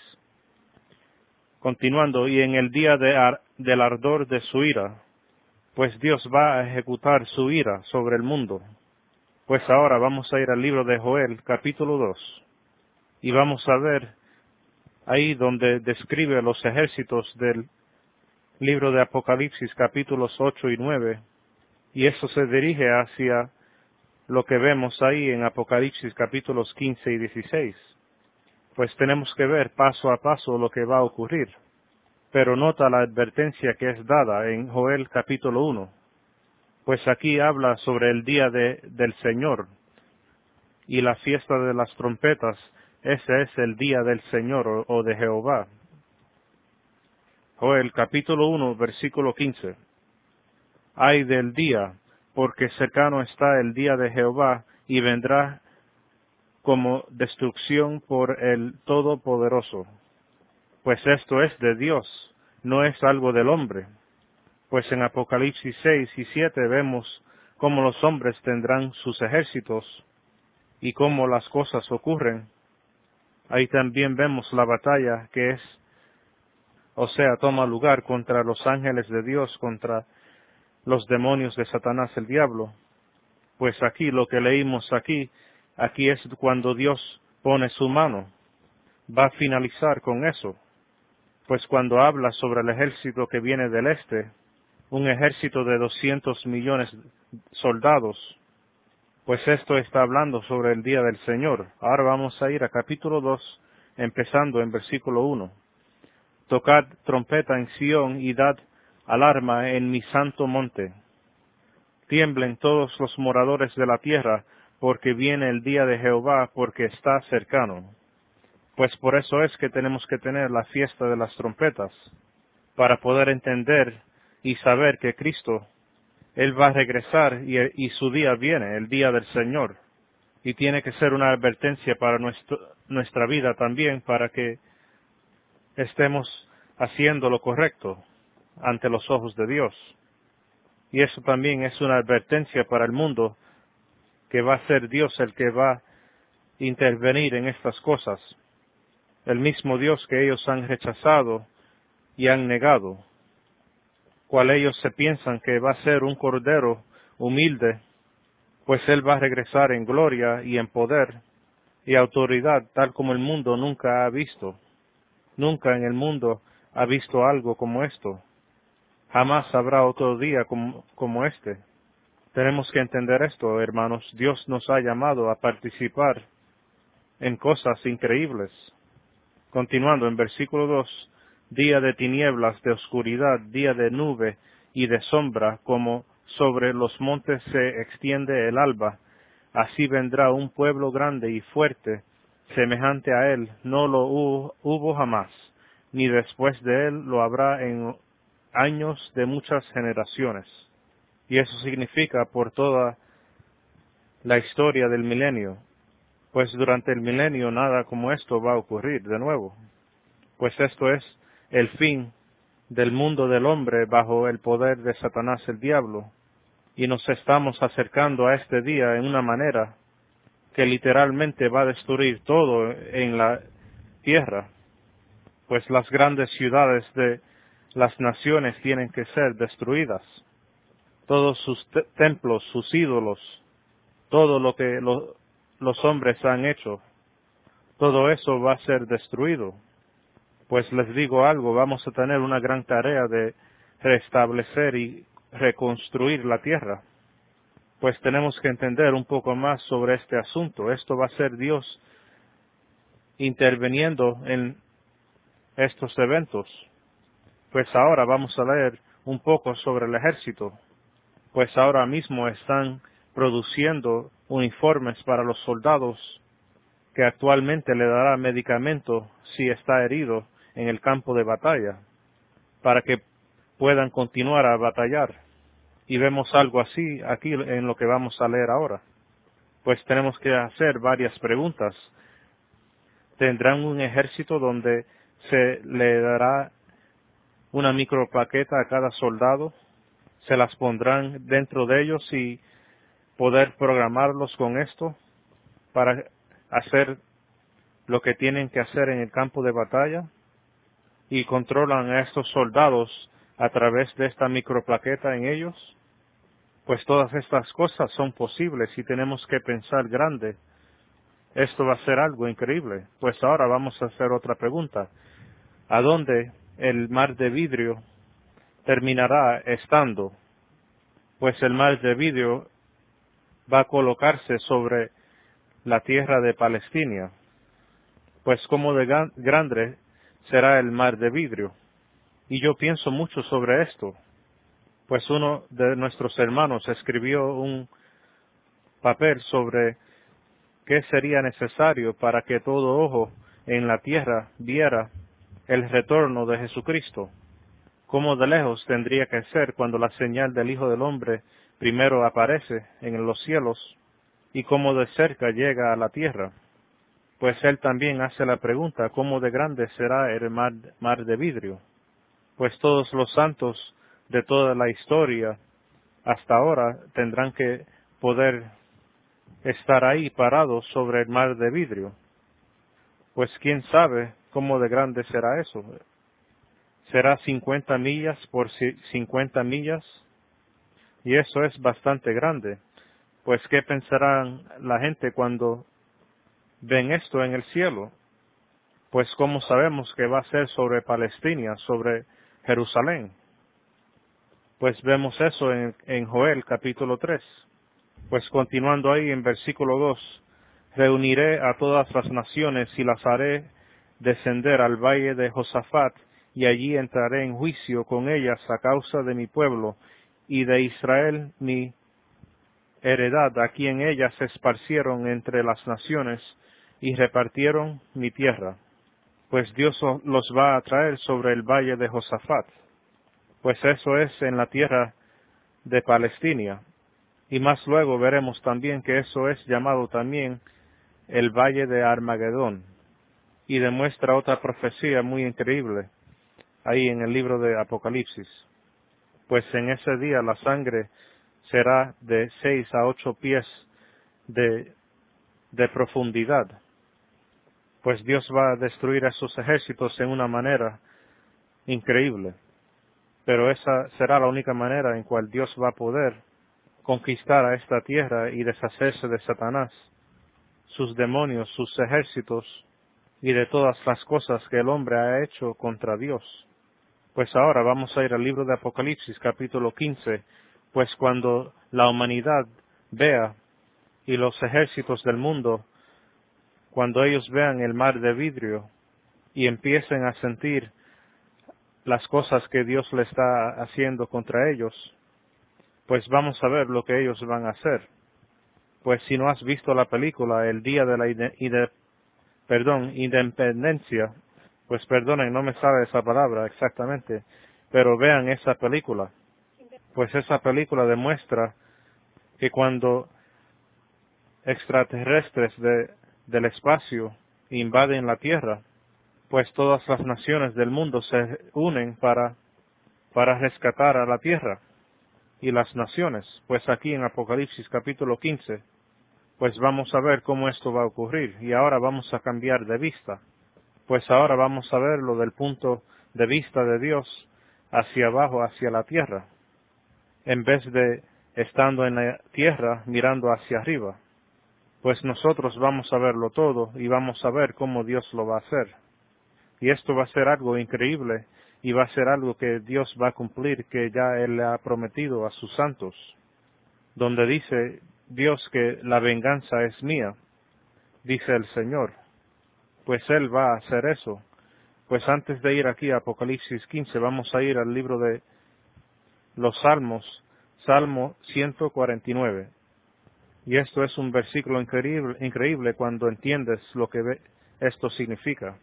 Continuando, y en el día de ar- del ardor de su ira, pues Dios va a ejecutar su ira sobre el mundo. Pues ahora vamos a ir al libro de Joel, capítulo dos, y vamos a ver ahí donde describe los ejércitos del libro de Apocalipsis, capítulos ocho y nueve, y eso se dirige hacia lo que vemos ahí en Apocalipsis, capítulos quince y dieciséis. Pues tenemos que ver paso a paso lo que va a ocurrir. Pero nota la advertencia que es dada en Joel, capítulo uno. Pues aquí habla sobre el día de, del Señor y la fiesta de las trompetas. Ese es el día del Señor o, o de Jehová. Joel capítulo uno, versículo quince. Ay del día, porque cercano está el día de Jehová, y vendrá como destrucción por el Todopoderoso. Pues esto es de Dios, no es algo del hombre. Pues en Apocalipsis seis y siete vemos cómo los hombres tendrán sus ejércitos y cómo las cosas ocurren. Ahí también vemos la batalla que es, o sea, toma lugar contra los ángeles de Dios, contra los demonios de Satanás el diablo. Pues aquí, lo que leímos aquí, aquí es cuando Dios pone su mano. Va a finalizar con eso. Pues cuando habla sobre el ejército que viene del este, un ejército de doscientos millones de soldados, pues esto está hablando sobre el día del Señor. Ahora vamos a ir a capítulo dos, empezando en versículo uno. Tocad trompeta en Sión y dad alarma en mi santo monte. Tiemblen todos los moradores de la tierra, porque viene el día de Jehová, porque está cercano. Pues por eso es que tenemos que tener la fiesta de las trompetas, para poder entender y saber que Cristo, Él va a regresar y, y su día viene, el día del Señor. Y tiene que ser una advertencia para nuestro, nuestra vida también, para que estemos haciendo lo correcto ante los ojos de Dios. Y eso también es una advertencia para el mundo, que va a ser Dios el que va a intervenir en estas cosas. El mismo Dios que ellos han rechazado y han negado, cual ellos se piensan que va a ser un cordero humilde, pues Él va a regresar en gloria y en poder y autoridad, tal como el mundo nunca ha visto. Nunca en el mundo ha visto algo como esto. Jamás habrá otro día como, como este. Tenemos que entender esto, hermanos. Dios nos ha llamado a participar en cosas increíbles. Continuando en versículo dos, día de tinieblas, de oscuridad, día de nube y de sombra, como sobre los montes se extiende el alba, así vendrá un pueblo grande y fuerte, semejante a él, no lo hubo, hubo jamás, ni después de él lo habrá en años de muchas generaciones. Y eso significa por toda la historia del milenio, pues durante el milenio nada como esto va a ocurrir de nuevo, pues esto es el fin del mundo del hombre bajo el poder de Satanás el diablo, y nos estamos acercando a este día en una manera que literalmente va a destruir todo en la tierra, pues las grandes ciudades de las naciones tienen que ser destruidas, todos sus te- templos, sus ídolos, todo lo que lo- los hombres han hecho, todo eso va a ser destruido. Pues les digo algo, vamos a tener una gran tarea de restablecer y reconstruir la tierra. Pues tenemos que entender un poco más sobre este asunto. Esto va a ser Dios interviniendo en estos eventos. Pues ahora vamos a leer un poco sobre el ejército. Pues ahora mismo están produciendo uniformes para los soldados que actualmente le dará medicamento si está herido en el campo de batalla, para que puedan continuar a batallar. Y vemos algo así aquí en lo que vamos a leer ahora. Pues tenemos que hacer varias preguntas. ¿Tendrán un ejército donde se le dará una microplaqueta a cada soldado? ¿Se las pondrán dentro de ellos y poder programarlos con esto para hacer lo que tienen que hacer en el campo de batalla? ¿Y controlan a estos soldados a través de esta microplaqueta en ellos? Pues todas estas cosas son posibles y tenemos que pensar grande. Esto va a ser algo increíble. Pues ahora vamos a hacer otra pregunta. ¿A dónde el mar de vidrio terminará estando? Pues el mar de vidrio va a colocarse sobre la tierra de Palestina. Pues como de gran- grande será el mar de vidrio. Y yo pienso mucho sobre esto. Pues uno de nuestros hermanos escribió un papel sobre qué sería necesario para que todo ojo en la tierra viera el retorno de Jesucristo. Cómo de lejos tendría que ser cuando la señal del Hijo del Hombre primero aparece en los cielos y cómo de cerca llega a la tierra. Pues él también hace la pregunta, ¿cómo de grande será el mar, mar de vidrio? Pues todos los santos de toda la historia hasta ahora tendrán que poder estar ahí parados sobre el mar de vidrio. Pues quién sabe cómo de grande será eso. ¿Será cincuenta millas por cincuenta millas? Y eso es bastante grande. Pues ¿qué pensarán la gente cuando ven esto en el cielo? Pues ¿cómo sabemos que va a ser sobre Palestina, sobre Jerusalén? Pues vemos eso en, en Joel capítulo tres. Pues continuando ahí en versículo dos, reuniré a todas las naciones y las haré descender al valle de Josafat, y allí entraré en juicio con ellas a causa de mi pueblo y de Israel mi heredad, a quien ellas se esparcieron entre las naciones y repartieron mi tierra. Pues Dios los va a traer sobre el valle de Josafat, pues eso es en la tierra de Palestina. Y más luego veremos también que eso es llamado también el Valle de Armagedón, y demuestra otra profecía muy increíble ahí en el libro de Apocalipsis. Pues en ese día la sangre será de seis a ocho pies de, de profundidad, pues Dios va a destruir a esos ejércitos en una manera increíble, pero esa será la única manera en cual Dios va a poder conquistar a esta tierra y deshacerse de Satanás, sus demonios, sus ejércitos, y de todas las cosas que el hombre ha hecho contra Dios. Pues ahora vamos a ir al libro de Apocalipsis, capítulo quince, pues cuando la humanidad vea y los ejércitos del mundo, cuando ellos vean el mar de vidrio y empiecen a sentir las cosas que Dios le está haciendo contra ellos, pues vamos a ver lo que ellos van a hacer. Pues si no has visto la película El Día de la ide, ide, perdón, Independencia, pues perdonen, no me sale esa palabra exactamente, pero vean esa película. Pues esa película demuestra que cuando extraterrestres de, del espacio invaden la Tierra, pues todas las naciones del mundo se unen para, para rescatar a la Tierra y las naciones. Pues aquí en Apocalipsis capítulo quince, pues vamos a ver cómo esto va a ocurrir. Y ahora vamos a cambiar de vista. Pues ahora vamos a verlo del punto de vista de Dios hacia abajo, hacia la tierra, en vez de estando en la tierra mirando hacia arriba. Pues nosotros vamos a verlo todo y vamos a ver cómo Dios lo va a hacer. Y esto va a ser algo increíble y va a ser algo que Dios va a cumplir, que ya Él le ha prometido a sus santos, donde dice Dios que la venganza es mía, dice el Señor. Pues Él va a hacer eso. Pues antes de ir aquí a Apocalipsis quince, vamos a ir al libro de los Salmos, Salmo ciento cuarenta y nueve. Y esto es un versículo increíble, increíble cuando entiendes lo que esto significa.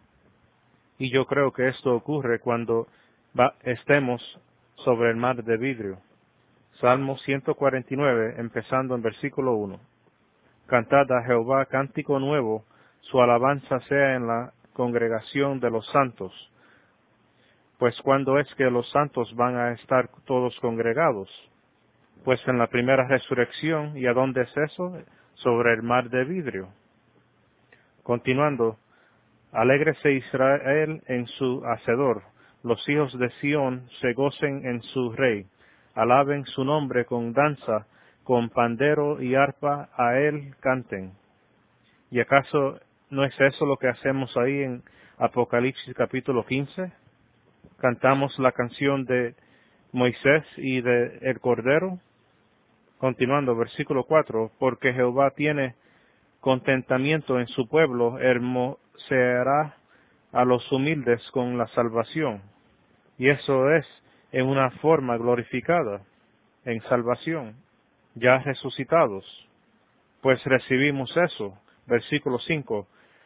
Y yo creo que esto ocurre cuando va, estemos sobre el mar de vidrio. Salmo ciento cuarenta y nueve, empezando en versículo uno. Cantad a Jehová cántico nuevo, su alabanza sea en la congregación de los santos. Pues ¿cuándo es que los santos van a estar todos congregados? Pues en la primera resurrección. ¿Y a dónde es eso? Sobre el mar de vidrio. Continuando. Alégrese Israel en su Hacedor, los hijos de Sión se gocen en su Rey. Alaben su nombre con danza, con pandero y arpa a él canten. ¿Y acaso no es eso lo que hacemos ahí en Apocalipsis capítulo quince? Cantamos la canción de Moisés y de el Cordero. Continuando, versículo cuatro, porque Jehová tiene contentamiento en su pueblo, hermoseará a los humildes con la salvación. Y eso es en una forma glorificada, en salvación, ya resucitados. Pues recibimos eso. Versículo cinco,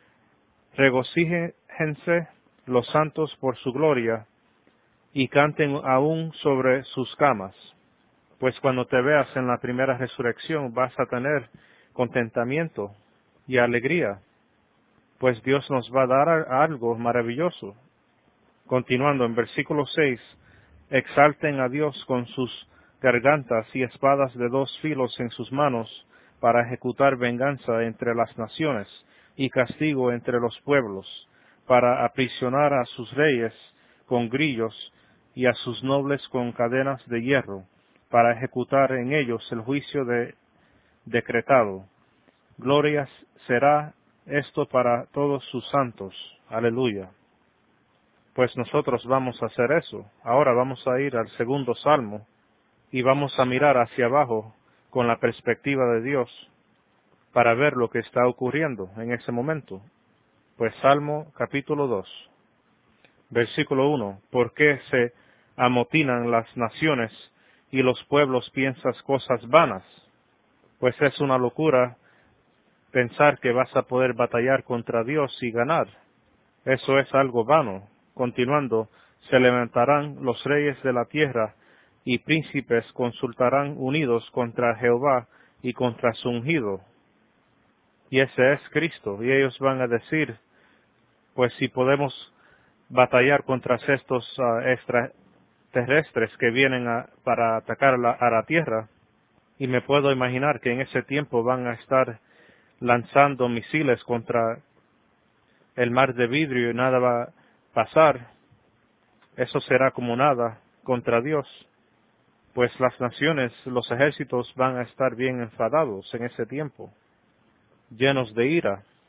regocíjense los santos por su gloria, y canten aún sobre sus camas. Pues cuando te veas en la primera resurrección vas a tener contentamiento y alegría, pues Dios nos va a dar algo maravilloso. Continuando en versículo seis, exalten a Dios con sus gargantas y espadas de dos filos en sus manos, para ejecutar venganza entre las naciones y castigo entre los pueblos, para aprisionar a sus reyes con grillos y a sus nobles con cadenas de hierro, para ejecutar en ellos el juicio de decretado. Gloria será esto para todos sus santos. Aleluya. Pues nosotros vamos a hacer eso. Ahora vamos a ir al segundo salmo y vamos a mirar hacia abajo con la perspectiva de Dios para ver lo que está ocurriendo en ese momento. Pues Salmo capítulo dos, versículo uno. ¿Por qué se amotinan las naciones y los pueblos piensan cosas vanas? Pues es una locura pensar que vas a poder batallar contra Dios y ganar. Eso es algo vano. Continuando, se levantarán los reyes de la tierra y príncipes consultarán unidos contra Jehová y contra su ungido. Y ese es Cristo. Y ellos van a decir, pues si podemos batallar contra estos uh, extraterrestres que vienen a, para atacar la, a la tierra, y me puedo imaginar que en ese tiempo van a estar lanzando misiles contra el mar de vidrio y nada va a pasar, eso será como nada contra Dios, pues las naciones, los ejércitos van a estar bien enfadados en ese tiempo, llenos de ira.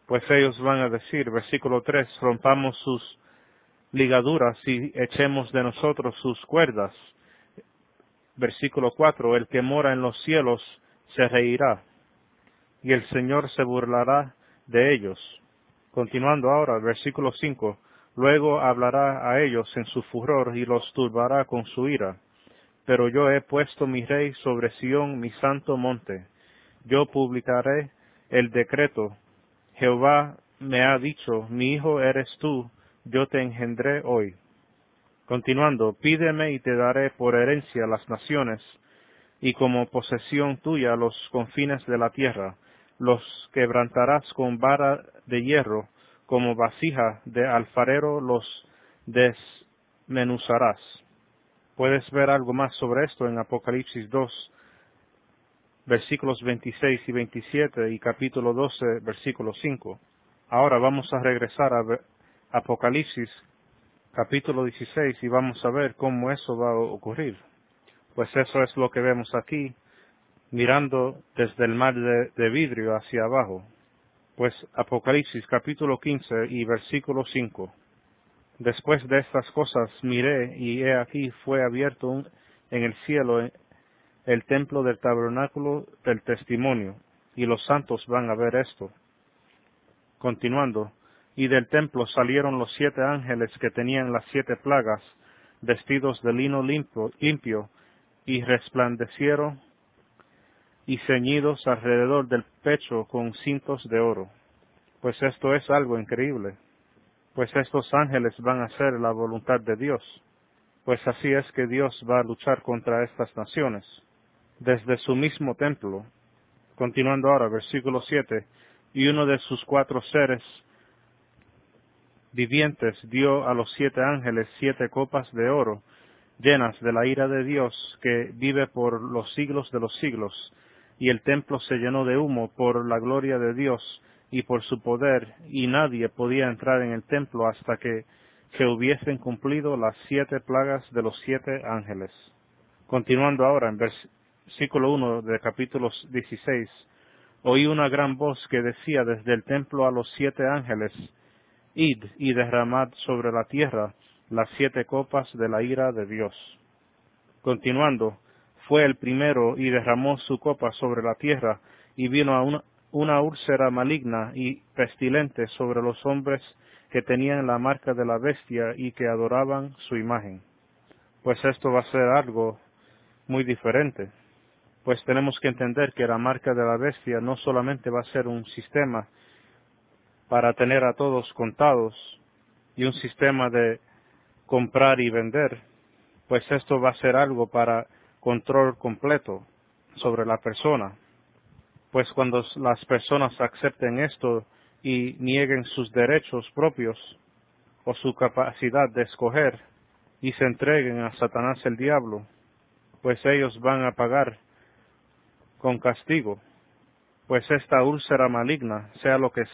Pues ellos van a decir, versículo tres, rompamos sus ligaduras y echemos de nosotros sus cuerdas. Versículo cuatro, el que mora en los cielos se reirá, y el Señor se burlará de ellos. Continuando ahora, versículo cinco, luego hablará a ellos en su furor y los turbará con su ira. Pero yo he puesto mi rey sobre Sión, mi santo monte. Yo publicaré el decreto. Jehová me ha dicho, mi hijo eres tú, yo te engendré hoy. Continuando, pídeme y te daré por herencia las naciones, y como posesión tuya los confines de la tierra. Los quebrantarás con vara de hierro, como vasija de alfarero los desmenuzarás. Puedes ver algo más sobre esto en Apocalipsis dos, versículos veintiséis y veintisiete, y capítulo doce, versículo cinco. Ahora vamos a regresar a Apocalipsis, capítulo dieciséis, y vamos a ver cómo eso va a ocurrir. Pues eso es lo que vemos aquí, mirando desde el mar de, de vidrio hacia abajo. Pues Apocalipsis capítulo quince y versículo cinco. Después de estas cosas miré, y he aquí fue abierto un, en el cielo el templo del tabernáculo del testimonio, y los santos van a ver esto. Continuando, y del templo salieron los siete ángeles que tenían las siete plagas, vestidos de lino limpio, limpio y resplandecieron y ceñidos alrededor del pecho con cintos de oro. Pues esto es algo increíble, pues estos ángeles van a hacer la voluntad de Dios, pues así es que Dios va a luchar contra estas naciones, desde su mismo templo. Continuando ahora, versículo siete, y uno de sus cuatro seres vivientes dio a los siete ángeles siete copas de oro, llenas de la ira de Dios, que vive por los siglos de los siglos, y el templo se llenó de humo por la gloria de Dios y por su poder, y nadie podía entrar en el templo hasta que se hubiesen cumplido las siete plagas de los siete ángeles. Continuando ahora en versículo uno de capítulo dieciséis, oí una gran voz que decía desde el templo a los siete ángeles, id y derramad sobre la tierra las siete copas de la ira de Dios. Continuando, fue el primero y derramó su copa sobre la tierra, y vino a una, una úlcera maligna y pestilente sobre los hombres que tenían la marca de la bestia y que adoraban su imagen. Pues esto va a ser algo muy diferente, pues tenemos que entender que la marca de la bestia no solamente va a ser un sistema para tener a todos contados y un sistema de comprar y vender, pues esto va a ser algo para control completo sobre la persona. Pues cuando las personas acepten esto y nieguen sus derechos propios o su capacidad de escoger y se entreguen a Satanás el diablo, pues ellos van a pagar con castigo. Pues esta úlcera maligna, sea lo que